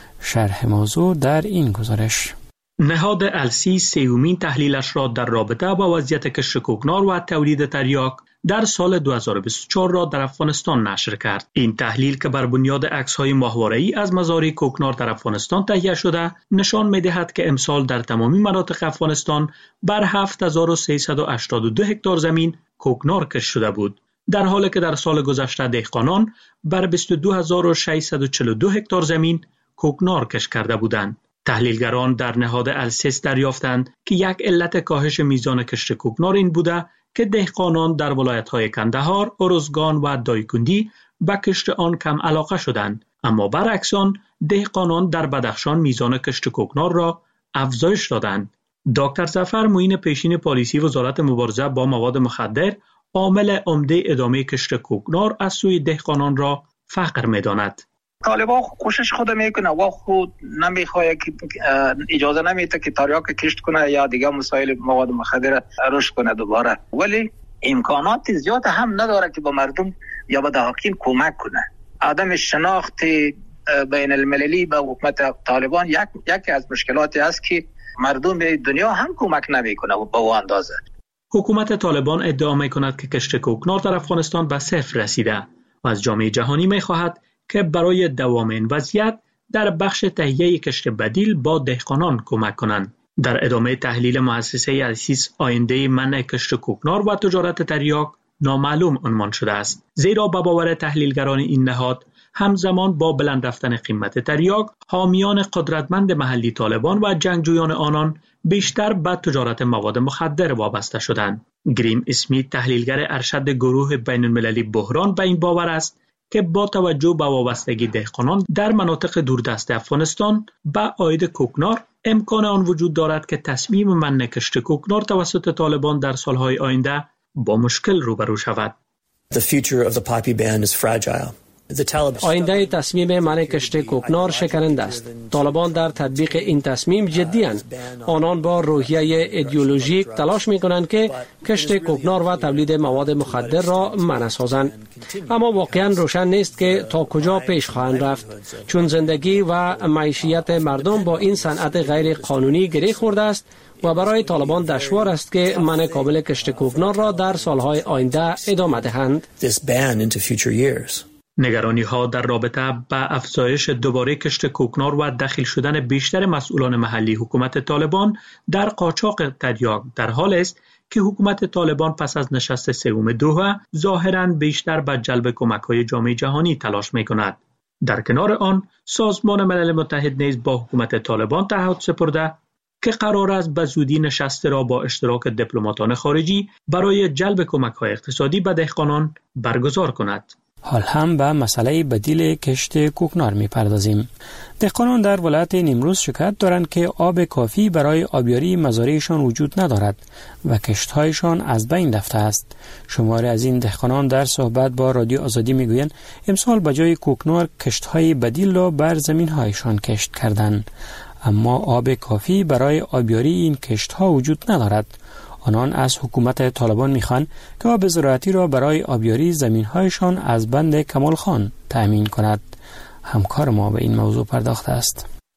شرح موضوع در این گزارش. نهاد السی سیومین تحلیلش را در رابطه با وضعیت کشت کوکنار و تولید تریاک در سال دو هزار و بیست و چهار را در افغانستان نشر کرد. این تحلیل که بر بنیاد عکس‌های ماهواره‌ای از مزارع کوکنار در افغانستان تهیه شده، نشان می‌دهد که امسال در تمامی مناطق افغانستان بر هفت هزار و سیصد و هشتاد و دو هکتار زمین کوکنار کشت شده بود، در حالی که در سال گذشته دهقانان بر بیست و دو هزار و ششصد و چهل و دو هکتار زمین کوکنار کشت کرده بودند. تحلیلگران در نهاد السیس دریافتند که یک علت کاهش میزان کشت کوکنار این بوده که دهقانان در ولایت‌های کندهار، ارزگان و دایکندی به کشت آن کم علاقه شدند، اما برعکس آن دهقانان در بدخشان میزان کشت کوکنار را افزایش دادند. دکتر ظفر معین پیشین پالیسی وزارت مبارزه با مواد مخدر عامل عمده ادامه کشت کوکنار از سوی دهقانان را فقر می‌داند. طالبان کوشش خود میکنه و خود نمیخواد که اجازه نمیده که تریاک کشت کنه یا دیگه مسائل مواد مخدر رشد کنه دوباره، ولی امکانات زیاد هم نداره که به مردم یا به دهقان کمک کنه. عدم شناخت بین المللی به حکومت طالبان یک یکی از مشکلاتی است که مردم دنیا هم کمک نمیکنه و به اون اندازه. حکومت طالبان ادعا میکند که کشت کوکنار در افغانستان به صفر رسیده و از جامعه جهانی میخواهد که برای دوام این وضعیت در بخش تهیه کشت بدیل با دهقانان کمک کنند. در ادامه تحلیل مؤسسه السیس آینده منع کشت کوکنار و تجارت تریاک نامعلوم عنوان شده است، زیرا به باور تحلیلگران این نهاد همزمان با بلند رفتن قیمت تریاک، حامیان قدرتمند محلی طالبان و جنگجویان آنان بیشتر به تجارت مواد مخدر وابسته شدند. گریم اسمیت تحلیلگر ارشد گروه بین المللی بحران به این باور است که با توجه به وابستگی دهقانان در مناطق دوردست افغانستان به عاید کوکنار، امکان آن وجود دارد که تصمیم منع کشت کوکنار توسط طالبان در سالهای آینده با مشکل روبرو شود. The future of the poppy ban is fragile. آینده تصمیم منع کشت کوکنار شکننده است. طالبان در تطبیق این تصمیم جدی اند. آنان با روحیه ایدئولوژیک تلاش می کنند که کشت کوکنار و تولید مواد مخدر را منع سازند. اما واقعا روشن نیست که تا کجا پیش خواهند رفت، چون زندگی و معیشت مردم با این صنعت غیر قانونی گره خورده است و برای طالبان دشوار است که منع کامل کشت کوکنار را در سالهای آینده ادامه دهند. نگرانی ها در رابطه با افزایش دوباره کشت کوکنار و دخیل شدن بیشتر مسئولان محلی حکومت طالبان در قاچاق تریاک در حال است که حکومت طالبان پس از نشست سوم دوحه ظاهراً بیشتر به جلب کمک‌های جامعه جهانی تلاش می‌کند. در کنار آن، سازمان ملل متحد نیز با حکومت طالبان تعهد سپرده که قرار است به زودی نشست را با اشتراک دیپلماتان خارجی برای جلب کمک‌های اقتصادی به دهقانان برگزار کند. حال هم به مسئله بدیل کشت کوکنار می پردازیم. دهقانان در ولایت نیمروز شکایت دارند که آب کافی برای آبیاری مزارعشان وجود ندارد و کشت‌هایشان از بین رفته است. شماری از این دهقانان در صحبت با رادیو آزادی می گویند امسال به جای کوکنار کشت‌های بدیل را بر زمین‌هایشان کشت کردند، اما آب کافی برای آبیاری این کشت‌ها وجود ندارد. آنان از حکومت طالبان میخوان که آب زراعتی را برای آبیاری زمین‌هایشان از بند کمال خان تأمین کند. همکار ما به این موضوع پرداخته است.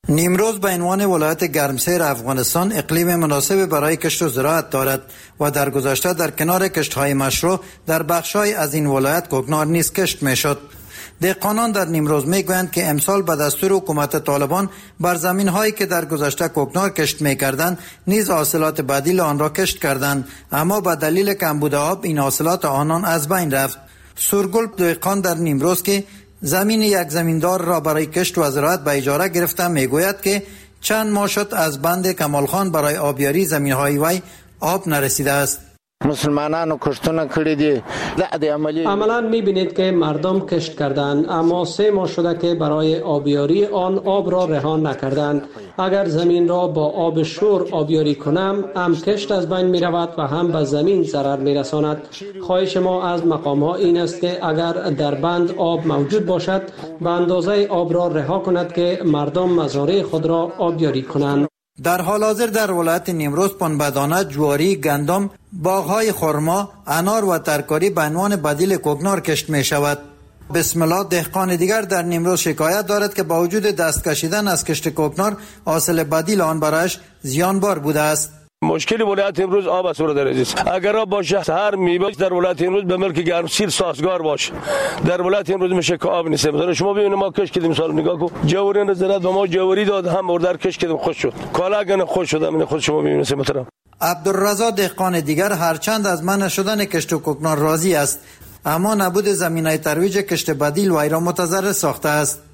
نیمروز به عنوان ولایت گرمسیر افغانستان اقلیم مناسب برای کشت و زراعت دارد و در گذشته در کنار کشت‌های مشروع در بخش‌های از این ولایت کوکنار نیز کشت می‌شد. دهقانان در نیمروز میگویند که امسال به دستور حکومت طالبان بر زمین‌هایی که در گذشته کوکنار کشت می‌کردند نیز حاصلات بدیل آن را کشت کردند، اما به دلیل کمبود آب این حاصلات آنان از بین رفت. سورگل دهقان در نیمروز که زمین یک زمیندار را برای کشت و زراعت به اجاره گرفته میگوید که چند ماه شد از بند کمالخان برای آبیاری زمین‌های وی آب نرسیده است. مسلمانانو کشتونه کړی دي د عملی عملاً می‌بینید که مردم کشت کردند، اما سه ماه شده که برای آبیاری آن آب را رها نکردند. اگر زمین را با آب شور آبیاری کنم هم کشت از بین می‌رود و هم به زمین ضرر می‌رساند. خواهش ما از مقام‌ها این است که اگر در بند آب موجود باشد به اندازه آب را رها کند که مردم مزارع خود را آبیاری کنند. در حال حاضر در ولایت نیمروز پنبه‌دانه، جواری، گندم، باغ‌های خرما، انار و ترکاری به عنوان بدیل کوکنار کشت می شود. بسم الله دهقان دیگر در نیمروز شکایت دارد که با وجود دست کشیدن از کشت کوکنار حاصل بدیل آن برایش زیانبار بوده است. مشکلی ولایت امروز آب است در عزیز. اگر آب باشه هر میوه در ولایت امروز به ملک گرمسیر سازگار باشه. در ولایت امروز میشه که آب نیست. مثلا شما ببینید ما کش کردیم سال نگاه کو. جواری نظرت به ما جواری داد هم اردر کش کردیم خوش شد. کالا گن خوش شد من خود شما ببینید مثلا. عبدالرضا دهقان دیگر هرچند از من نشدن کشت و کوکنار راضی است، اما نبود زمینه ترویج کشت بدیل وی را متضرر ساخته است.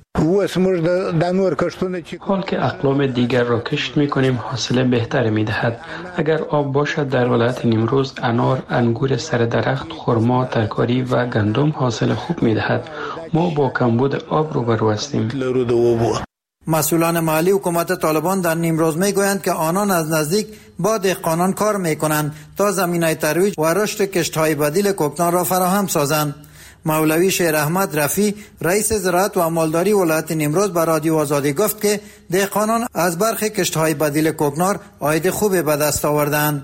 حال که اقلام دیگر را کشت می کنیم حاصل بهتر می دهد. اگر آب باشد در ولایت نیمروز انار، انگور سر درخت، خرما، ترکاری و گندم حاصل خوب می دهد. ما با کمبود آب روبرو هستیم. مسئولان محلی حکومت طالبان در نیمروز می گویند که آنان از نزدیک با دهقانان کار می کنند تا زمینه ترویج و رشد کشت‌های بدیل کوکنار را فراهم سازند. مولوی شیر احمد رفی رئیس زراعت و مالداری ولایت نیمروز به رادیو آزادی گفت که دهقانان از برخی کشت‌های بدیل کوکنار عاید خوبی به دست آوردند.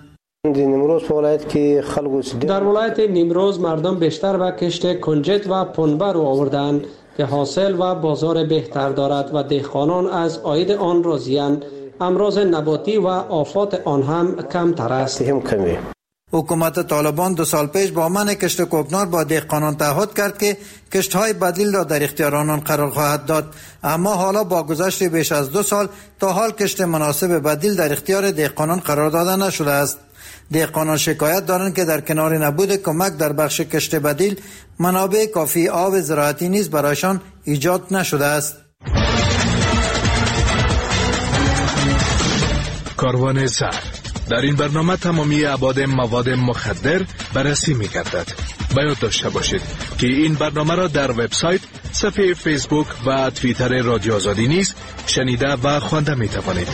در ولایت نیمروز مردم بیشتر به کشت کنجد و پنبه رو آوردند که حاصل و بازار بهتر دارد و دهقانان از عاید آن راضی‌اند. امراض نباتی و آفات آن هم کمتر است. حکومت طالبان دو سال پیش با منع کشت کوکنار با دهقانان تعهد کرد که کشت‌های بدیل را در اختیار آنان قرار خواهد داد، اما حالا با گذشت بیش از دو سال تا حال کشت مناسب بدیل در اختیار دهقانان قرار داده نشده است. دهقانان شکایت دارند که در کنار نبود کمک در بخش کشت بدیل منابع کافی آب زراعتی نیز برایشان ایجاد نشده است. کاروان سر در این برنامه تمامی ابعاد مواد مخدر بررسی می‌گردد. باید داشته باشید که این برنامه را در وبسایت، صفحه فیسبوک و توییتر رادیو آزادی نیز شنیده و خوانده می‌توانید.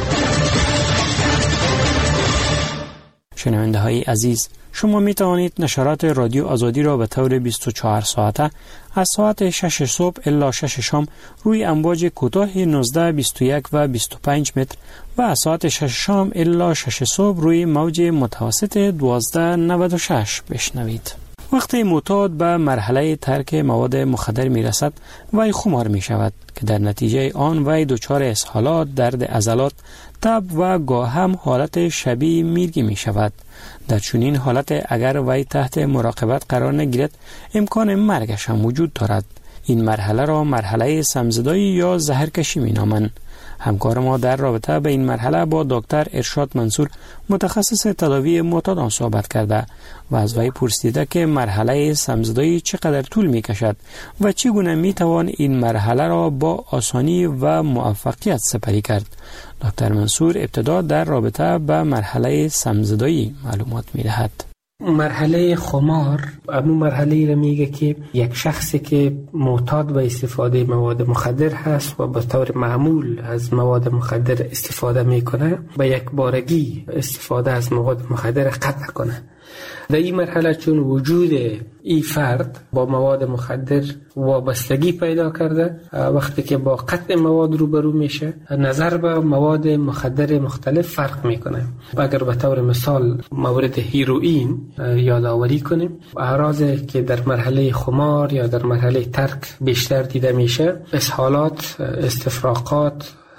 شنونده های عزیز، شما می توانید نشرات رادیو آزادی را به طور بیست و چهار ساعته از ساعت شش صبح الی شش شام روی امواج کوتاه نوزده، بیست و یک و بیست و پنج متر و از ساعت شش شام الی شش صبح روی موج متوسط دوازده نود و شش بشنوید. وقتی معتاد به مرحله ترک مواد مخدر می رسد وی خمار می شود که در نتیجه آن وی دچار اسهالات، درد عضلات، تب و گاه هم حالت شبیه میرگی می شود. در چنین حالت اگر وی تحت مراقبت قرار نگیرد امکان مرگش هم وجود دارد. این مرحله را مرحله سمزدایی یا زهرکشی می نامند. همکار ما در رابطه به این مرحله با دکتر ارشاد منصور متخصص تداوی معتادان صحبت کرده و از وی پرسیده که مرحله سمزدایی چقدر طول می کشد و چگونه می توان این مرحله را با آسانی و موفقیت سپری کرد. دکتر منصور ابتدا در رابطه به مرحله سمزدایی معلومات می دهد. مرحله خمار همون مرحله را میگه که یک شخصی که معتاد به استفاده مواد مخدر هست و به طور معمول از مواد مخدر استفاده میکنه به یک بارگی استفاده از مواد مخدر قطع کنه. در این مرحله چون وجود این فرد با مواد مخدر وابستگی پیدا کرده، وقتی که با قطع مواد روبرو میشه نظر به مواد مخدر مختلف فرق میکنه. اگر به طور مثال مورد هیروئین یادآوری کنیم، اعراضی که در مرحله خمار یا در مرحله ترک بیشتر دیده میشه اسهالات، استفراغات،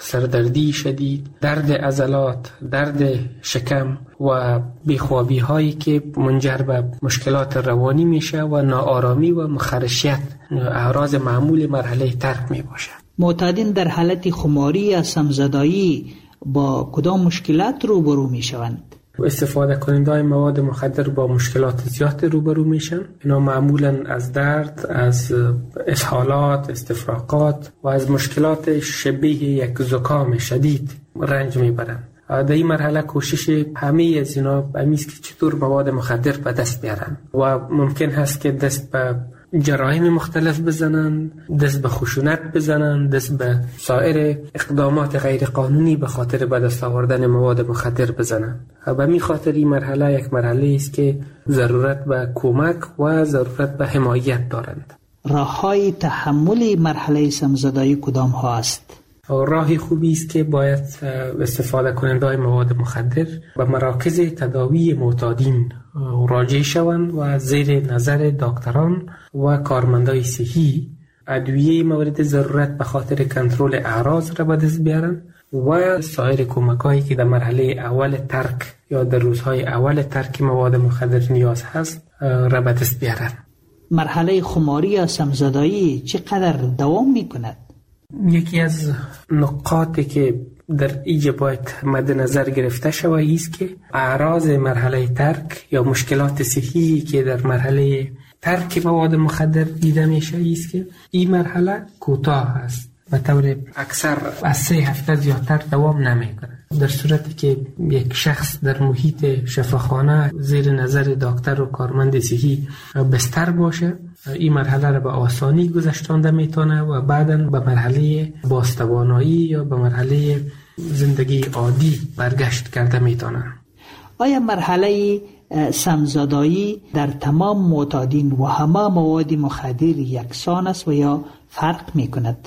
سردردی شدید، درد عضلات، درد شکم و بیخوابی هایی که منجر به مشکلات روانی میشه و ناآرامی و مخرشیت اعراض معمول مرحله ترک می باشه. معتادین در حالت خماری یا سمزدایی با کدام مشکلات روبرو می شوند؟ استفاده کننده مواد مخدر با مشکلات زیاد روبرو میشن. اینا معمولا از درد، از اسهالات، استفراغات و از مشکلات شبیه یک زکام شدید رنج میبرن. در این مرحله کوشش همه از اینا همیست که چطور مواد مخدر به دست بیارن و ممکن هست که دست به جرایم مختلف بزنن، دست به خشونت بزنن، دست به سایر اقدامات غیر قانونی به خاطر به دست آوردن مواد مخدر بزنن. و می خاطر این مرحله یک مرحله است که ضرورت به کمک و ضرورت به حمایت دارند. راه‌های تحمل مرحله سمزدایی کدام ها است؟ راهی خوبی است که باید استفاده کننده مواد مخدر به مراکز تداوی معتادین راجع شوند و زیر نظر دکتران و کارمندای صحی ادویه مورد ضرورت به خاطر کنترل اعراض را به دست بیارن و سایر کمکایی که در مرحله اول ترک یا در روزهای اول ترک مواد مخدر نیاز هست را به دست بیارن. مرحله خماری یا سمزدایی چقدر دوام می کند؟ یکی از نقاطی که در اینجا باید مد نظر گرفته شود است که اعراض مرحله ترک یا مشکلات صحی که در مرحله ترک مواد مخدر دیده میشه است که این مرحله کوتاه است، به طور اکثر از سه هفته زیادتر دوام نمیکنه. در صورتی که یک شخص در محیط شفاخانه زیر نظر دکتر و کارمند صحی بستر باشه، این مرحله را به آسانی گذشتانده میتونه و بعداً به مرحله بازتوانایی یا به مرحله زندگی عادی برگشت کرده میتونه. آیا مرحله سمزدایی در تمام معتادین و همه مواد مخدر یکسان است و یا فرق میکند؟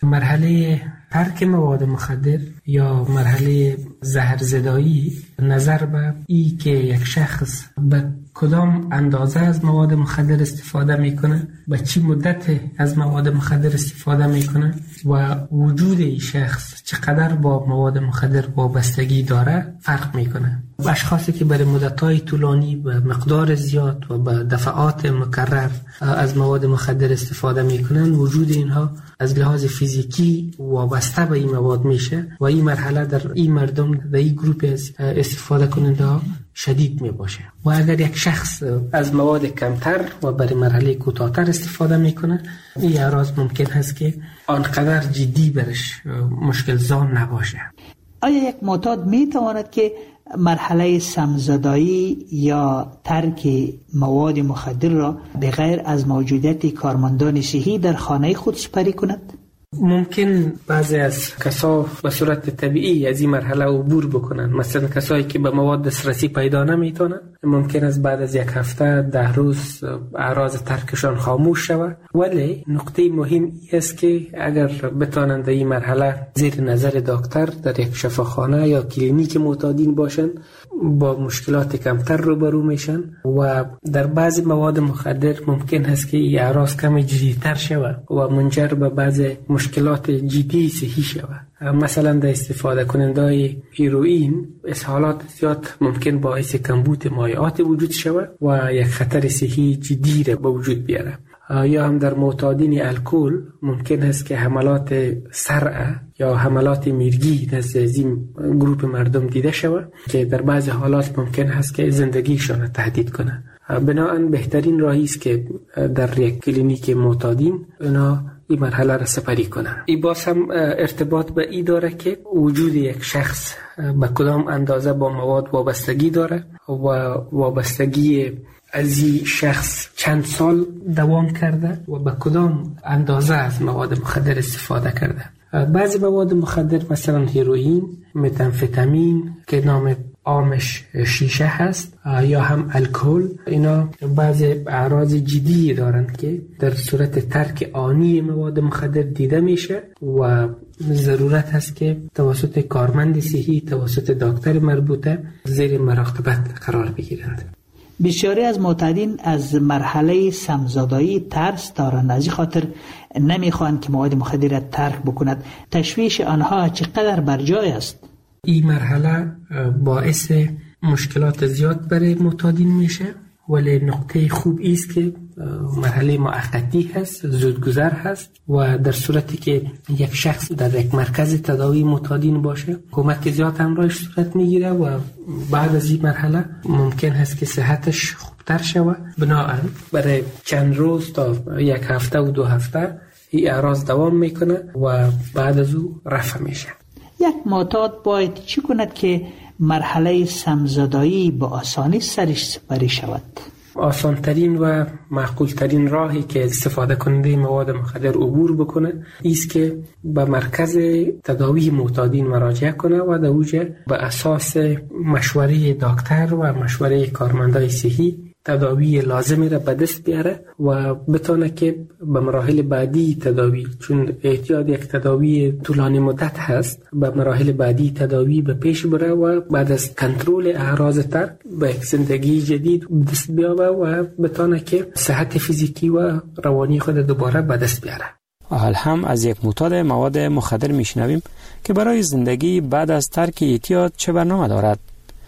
مرحله ترک مواد مخدر یا مرحله زهرزدایی نظر به ای که یک شخص به کدام اندازه از مواد مخدر استفاده میکنه، به چی مدت از مواد مخدر استفاده میکنه و وجود این شخص چقدر با مواد مخدر وابستگی داره فرق میکنه. اشخاصی که برای مدت‌های طولانی به مقدار زیاد و به دفعات مکرر از مواد مخدر استفاده میکنن، وجود اینها از لحاظ فیزیکی وابسته به این مواد میشه و این مرحله در این مردم در این گروپ از استفاده کننده ها شدید می باشه. و اگر یک شخص از مواد کمتر و برای مرحله کوتاه‌تر استفاده میکنه، این اعراض ممکن هست که آنقدر جدی برش مشکل زان نباشه. آیا یک معتاد می تواند که مرحله سمزدایی یا ترک مواد مخدر را بغیر از موجودیت کارمندان صحی در خانه خود سپری کند؟ ممکن بعضی از کسا به صورت طبیعی از این مرحله عبور بکنن. مثلا کسایی که به مواد دسترسی پیدا نمیتونن، ممکن است بعد از یک هفته ده روز اعراض ترکشان خاموش شود. ولی نقطه مهم این است که اگر بتونن در این مرحله زیر نظر دکتر در یک شفاخانه یا کلینیک معتادین باشن، با مشکلات کمتر روبرو میشن و در بعضی مواد مخدر ممکن است که این اعراض کمی جدی‌تر شود و منجر به بعضی مشکلات جدی صحی شود. مثلا در استفاده کننده هیروئین اسهالات زیاد ممکن باعث کمبود مایعات وجود شود و یک خطر صحی جدی را به وجود بیاره. یا هم در معتادین الکل ممکن است که حملات صرع یا حملات میرگی نزد این گروه مردم دیده شود که در بعضی حالات ممکن است که زندگیشان را تهدید کنه. بنابراین بهترین راهی است که در یک کلینیک معتادین اینا این مرحله را سپری کنن. این باز هم ارتباط به این داره که وجود یک شخص به کدام اندازه با مواد وابستگی داره و وابستگی از این شخص چند سال دوام کرده و به کدام اندازه از مواد مخدر استفاده کرده. بعضی مواد مخدر مثلا هیروئین، متامفتامین که نام عامش شیشه هست، یا هم الکل، اینا بعضی اعراض جدی دارند که در صورت ترک آنی مواد مخدر دیده میشه و ضرورت هست که توسط کارمند صحی، توسط دکتر مربوطه زیر مراقبت قرار بگیرند. بسیاری از معتادین از مرحله سمزدایی ترس دارند، از این خاطر نمیخوان که مواد مخدر را ترک بکند. تشویش آنها چقدر بر جای است؟ این مرحله باعث مشکلات زیاد برای معتادین میشه، ولی نقطه خوب است که مرحله موقتی هست، زودگذر هست و در صورتی که یک شخص در یک مرکز تداوی معتادین باشه کمک زیاد همراهش صورت میگیره و بعد از این مرحله ممکن هست که صحتش خوبتر شود. بنابراین برای چند روز تا یک هفته و دو هفته این اعراض دوام میکنه و بعد از او رفع میشه. یک معتاد باید چی کند که مرحله سمزدایی با آسانی سرش سپری شود؟ آسانترین و معقولترین راهی که استفاده کننده مواد مخدر عبور بکنه ایست که به مرکز تداوی معتادین مراجعه کنه و در اوجه به اساس مشوره دکتر و مشوره کارمندای صحی تداوی لازمی را به دست بیاره و بتونه که به مراحل بعدی تداوی، چون احتیاج یک تداوی طولانی مدت هست، به مراحل بعدی تداوی به پیش بره و بعد از کنترل اعراض ترک به یک زندگی جدید دست بیاره و بتونه که صحت فیزیکی و روانی خود دوباره به دست بیاره. حال هم از یک معتاد مواد مخدر میشنویم که برای زندگی بعد از ترک اعتیاد چه برنامه دارد.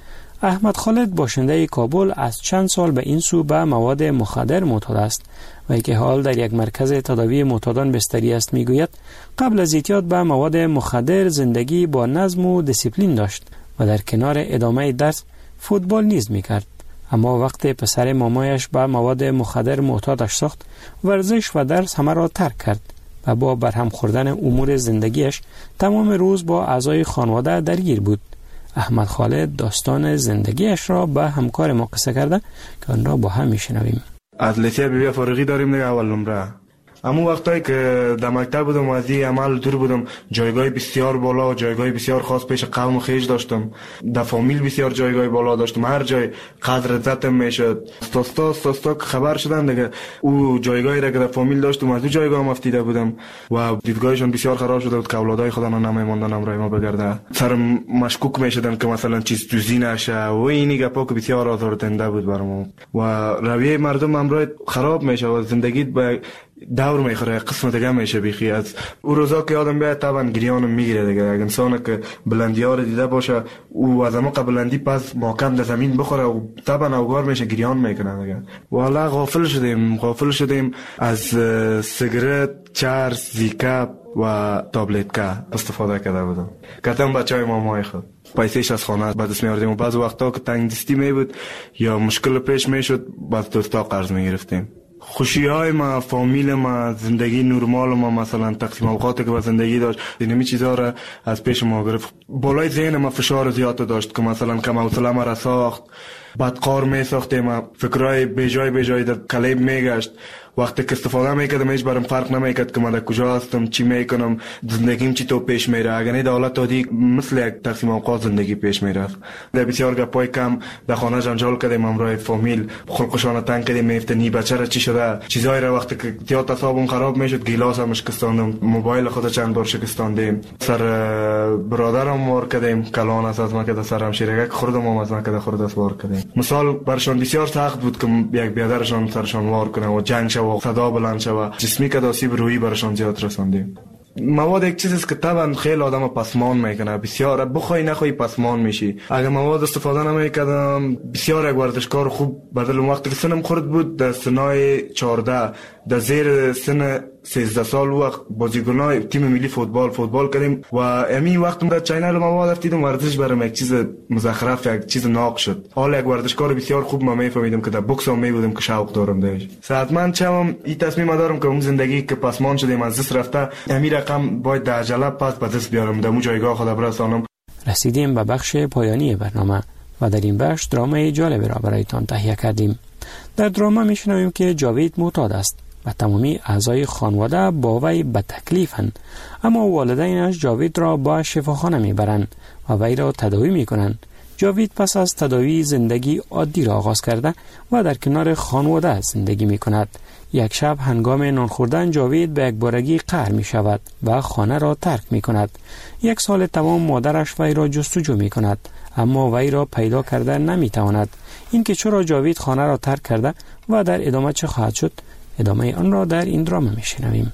احمد خالد باشنده کابل از چند سال به این سو به مواد مخدر معتاد است و که حال در یک مرکز تداوی معتادان بستری است. میگوید قبل از اعتیاد به مواد مخدر زندگی با نظم و دیسیپلین داشت و در کنار ادامه درس فوتبال نیز میکرد، اما وقت پسر مامایش به مواد مخدر معتادش ساخت ورزش و درس همه را ترک کرد و با برهم خوردن امور زندگیش تمام روز با اعضای خانواده درگیر بود. احمد خالد داستان زندگیش را به همکار ما قصه کرده که آن را با هم میشنویم. از لیسه بی فارغی داریم دیگه اول نمره. اما وقتایی که در مکتب بودم و از این عمل دور بودم جایگاه بسیار بالا و جایگاه بسیار خاص پیش قوم خیش داشتم. در فامیل بسیار جایگاه بالا داشتم، هر جای قدر عزتم میشد. استاستا استاستا که خبر شدن دیگه او جایگاهی را که در فامیل داشتم از او جایگاه مفتیده بودم و دیدگاهشون بسیار خراب شده بود که اولادای خودم نمیموندن امرای ما بگرده. سرم مشکوک میشدن که مثلا چیز دوزی نشه و اینی گپا که بسیار آزاردهنده بود برام و رویه مردم امرای خراب میشه و زندگی به دور میخوره قسمت دیگه میشه بیخی. از او روزا که آدم بیاد طبعا گریانم میگیره دیگه. اگه انسان که بلندی ها رو دیده باشه او از اما بلندی پس محکم در زمین بخوره و طبعا اوگار میشه گریان میکنه دیگه. والا غافل شدیم غافل شدیم از سیگرت، چرس، زیکاپ و تابلتکا استفاده کرده بودم. کتم بچهای مامای خود پیسهش از خانه بعد دست میاردیم و بعض وقتا که تنگ دستی می بود یا مشکل پیش میشد بعد دوستا قرض میگرفتیم. خوشی های ما، فامیل ما، زندگی نرمال ما، مثلا تقسیم اوقاتی که با زندگی داشت، اینمی چیزا را از پیش ما گرفت. بالای ذهن ما فشار زیاد داشت که مثلا کم حوصله ما را ساخت، بعد قار می ساختیم، فکرای بجای بجای در کلیب میگشت. وقتی که استفاده میکردم هیچ برام فرق نمیکرد که من در کجا هستم، چی میکنم، زندگیم چی تو پیش میره. اگر نه دولت دادی مثل یک تقسیم اوقات زندگی پیش میرفت. در بسیار گپای کم در خانه جنجال کردیم، امرای فامیل خلقشان تنگ کردیم، میفتنی بچه را چی شده چیزایی را. وقتی که زیاد حسابم خراب میشد گیلاسم شکستاندم، موبایل خود چند بار شکستاندیم، سر برادرم وار کردیم، کلان است از من که سرم شیرگک خوردم و از من که خورد است وار کردیم. مثال برشان بسیار سخت بود که یک بیادرشان سرشان وار کنه و جنگ و صدا بلند شود. جسمی که آسیب روحی برشان زیاد رساندیم. مواد یک چیزی است که طبعا خیلی آدم پسمان میکنه، بسیار بخوای نخوای پسمان میشی. اگه مواد استفاده نمیکردم بسیار یک ورزشکار خوب بدل وقتی که سنم خورد بود در سنای چهارده در زیر سن سیزده سال وقت بازیکنای تیم ملی فوتبال فوتبال کردیم و امی وقت در چینل مواد افتیدم ورزش برام یک چیز مزخرف، یک چیز ناق شد. حالا یک ورزشکار بسیار خوب ما میفهمیدم که در بوکس هم میبودم که شوق دارم داش. صحتمند چم این تصمیم دارم که اون زندگی که پسمان شدیم از دست رفته امی رقم باید در عجله پس به دست بیارم، در اون جایگاه خود برسانم. رسیدیم به بخش پایانی برنامه و در این بخش درامای جالب را برایتان تهیه کردیم. در دراما میشنویم که جاوید معتاد است و تمامی اعضای خانواده با وی به تکلیفند، اما والدینش جاوید را با شفاخانه میبرند و وی را تداوی میکنند، جاوید پس از تداوی زندگی عادی را آغاز کرده و در کنار خانواده زندگی می کند. یک شب هنگام نان خوردن جاوید به یک بارگی قهر می شود و خانه را ترک می کند. یک سال تمام مادرش وی را جستجو می کند اما وی را پیدا کرده نمی تواند. این که چرا جاوید خانه را ترک کرده و در ادامه چه خواهد شد، ادامه آن را در این دراما می شنویم.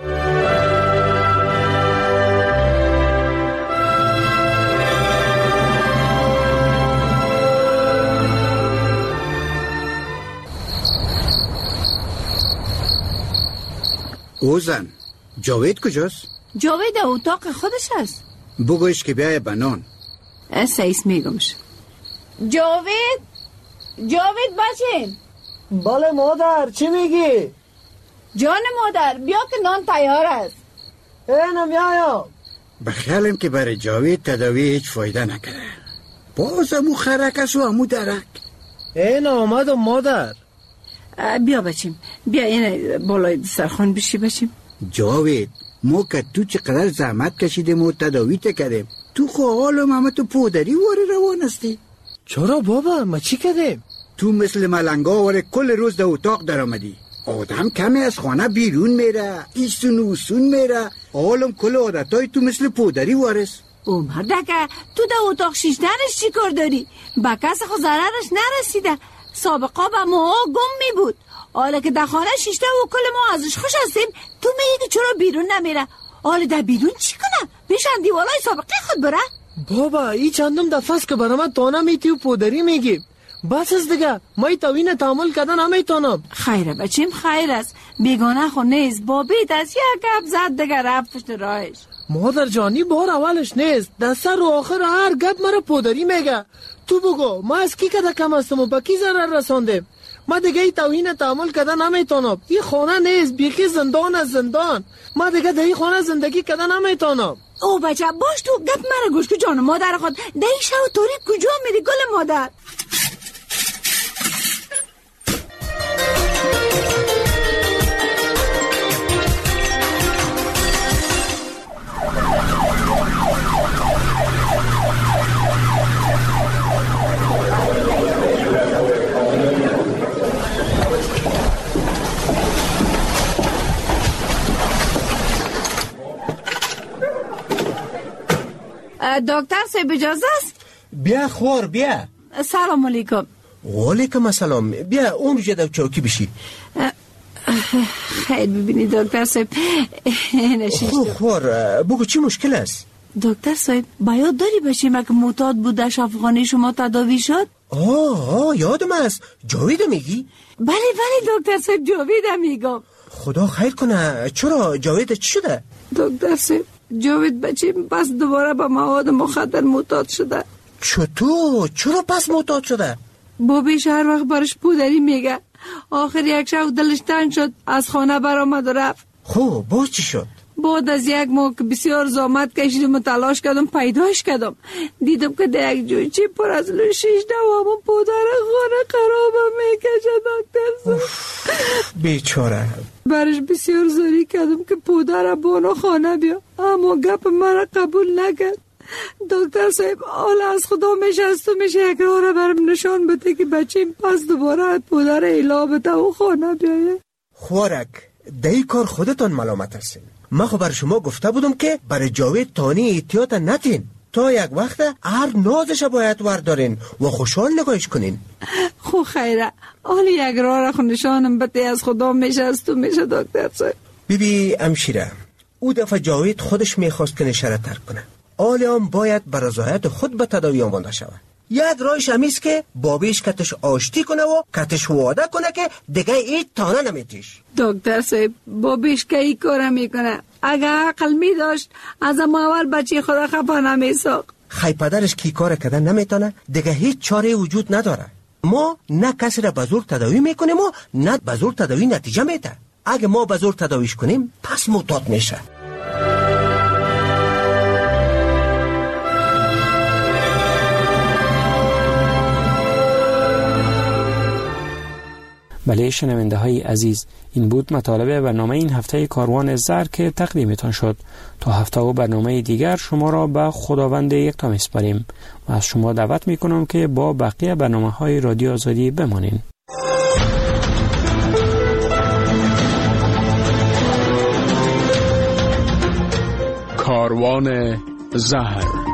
اوزن، جاوید کجاست؟ جاوید در اتاق خودش است. بگویش که بیای بنان. سیس میگمش. جاوید جاوید بچین. بله مادر، چی میگی؟ جان مادر بیا که نان تیار است. اینم یایا. بخیالم که برای جاوید تداوی هیچ فایده نکرده. باز امو خرک است و امو درک. این آمدم مادر. بیا بچیم، بیا این بالای دسترخوان بشی بچیم. جاوید، ما که تو چقدر زحمت کشیدیم و تداوی تکردیم، تو خو حالم همه تو پودری واره روان هستی. چرا بابا؟ ما چی کردیم؟ تو مثل ملنگا واره کل روز در اتاق در آمدی. آدم کمی از خانه بیرون میره، ایستون و اوسون میره، حالم کل عادتای تو مثل پودری وارست. او مردکه، تو در اتاق شیشتنش چی کار داری؟ با کس خود ضررش نرسیده. سابقا با ما گم می بود. حالا که در خانه شیشته و کل ما ازش خوش هستیم، تو میگی چرا بیرون نمیره؟ حالا در بیرون چی کنم؟ بیشن دیوالای سابقه خود بره؟ بابا ای چندم دفعه است که برام تانا میتی و پودری میگی. بس از دیگه مای توین تعامل کردن نمیتونم. خیره بچیم، خیر است. بیگانه خو نیست. بابید از یک گپ زد دیگه رفت پشت راهش. مادر جانی بار اولش نیست. در سر و آخر هر گپ مرا پودری میگه. تو بگو ما از کی کده کم هستم و با کی ضرر رساندیم؟ ما دیگه ای توهین تعامل کردن نمیتونم. این خانه نیست، بیخی زندان از زندان. ما دیگه در این خانه زندگی کردن نمیتونم. او بچه باش، تو گپ مرا گوش که جان مادر خود در این شو توری کجا میری گل مادر؟ دکتر صاحب اجازه است؟ بیا خور بیا. سلام علیکم. وعلیکم السلام. بیا اونجا در چوکی بشی. خیر ببینی دکتر صاحب نشیشتم. خور خور بگو چی مشکل است؟ دکتر صاحب باید داری باشیم که معتاد بودش افغانی شما تداوی شد؟ آه آه یادم است. جاوید میگی؟ بله بله دکتر صاحب جاوید میگم. خدا خیر کنه. چرا جاوید چی شده؟ دکتر صاحب جاوید بچیم پس دوباره به مواد مخدر معتاد شده. چطور؟ چرا پس معتاد شده؟ بابیش هر وقت برش پودری میگه. آخر یک شب دلش تنگ شد از خانه برآمد و رفت. خب باز چی شد؟ بعد از یک ماه که بسیار زحمت کشیدم و تلاش کردم پیداش کردم، دیدم که در یک جویچی پر از لوشیش دوام و پودر خانه خرابم میکشه. دکتر بیچاره. برش بسیار زاری کردم که پودر بانو خانه بیا، اما گپ مرا قبول نکرد. دکتر صاحب حالا از خدا میشه از تو میشه یک راه را برم نشان بده که بچیم پس دوباره پودر ایلا بده و خانه بیایه. خوارک دی کار خودتان ملامت هستین. من خو بر شما گفته بودم که برای جاوید تانی احتیاط نتین. تا یک وقت هر نازش باید وردارین و خوشحال نگاهش کنین. خو خیره حالا یک راه را خو نشانم بده از خدا میشه از تو میشه. دکتر صاحب بیبی امشیره او دفعه جاوید خودش میخواست که نشره ترک کنه. حالا هم باید بر رضایت خود به تداوی آمانده شود. یک راهش همیست که بابیش کتش آشتی کنه و کتش وعده کنه که دیگه هیچ تانه نمیتیش. دکتر صاحب بابیش که ای کاره میکنه؟ اگه عقل می داشت از اول بچه خدا خفا نمیساق. خی پدرش کی کار کردن نمیتونه دیگه هیچ چاره وجود نداره. ما نه کسی را بزرگ تداوی میکنیم و نه بزرگ تداوی نتیجه میده. اگه ما بزرگ تداویش کنیم پس معتاد میشه. بله شنونده های عزیز، این بود مطالب برنامه این هفته کاروان زر که تقدیمتان شد. تا هفته و برنامه دیگر شما را به خداوند یکتا میسپاریم و از شما دعوت میکنم که با بقیه برنامه های رادیو آزادی بمانین. کاروان زهر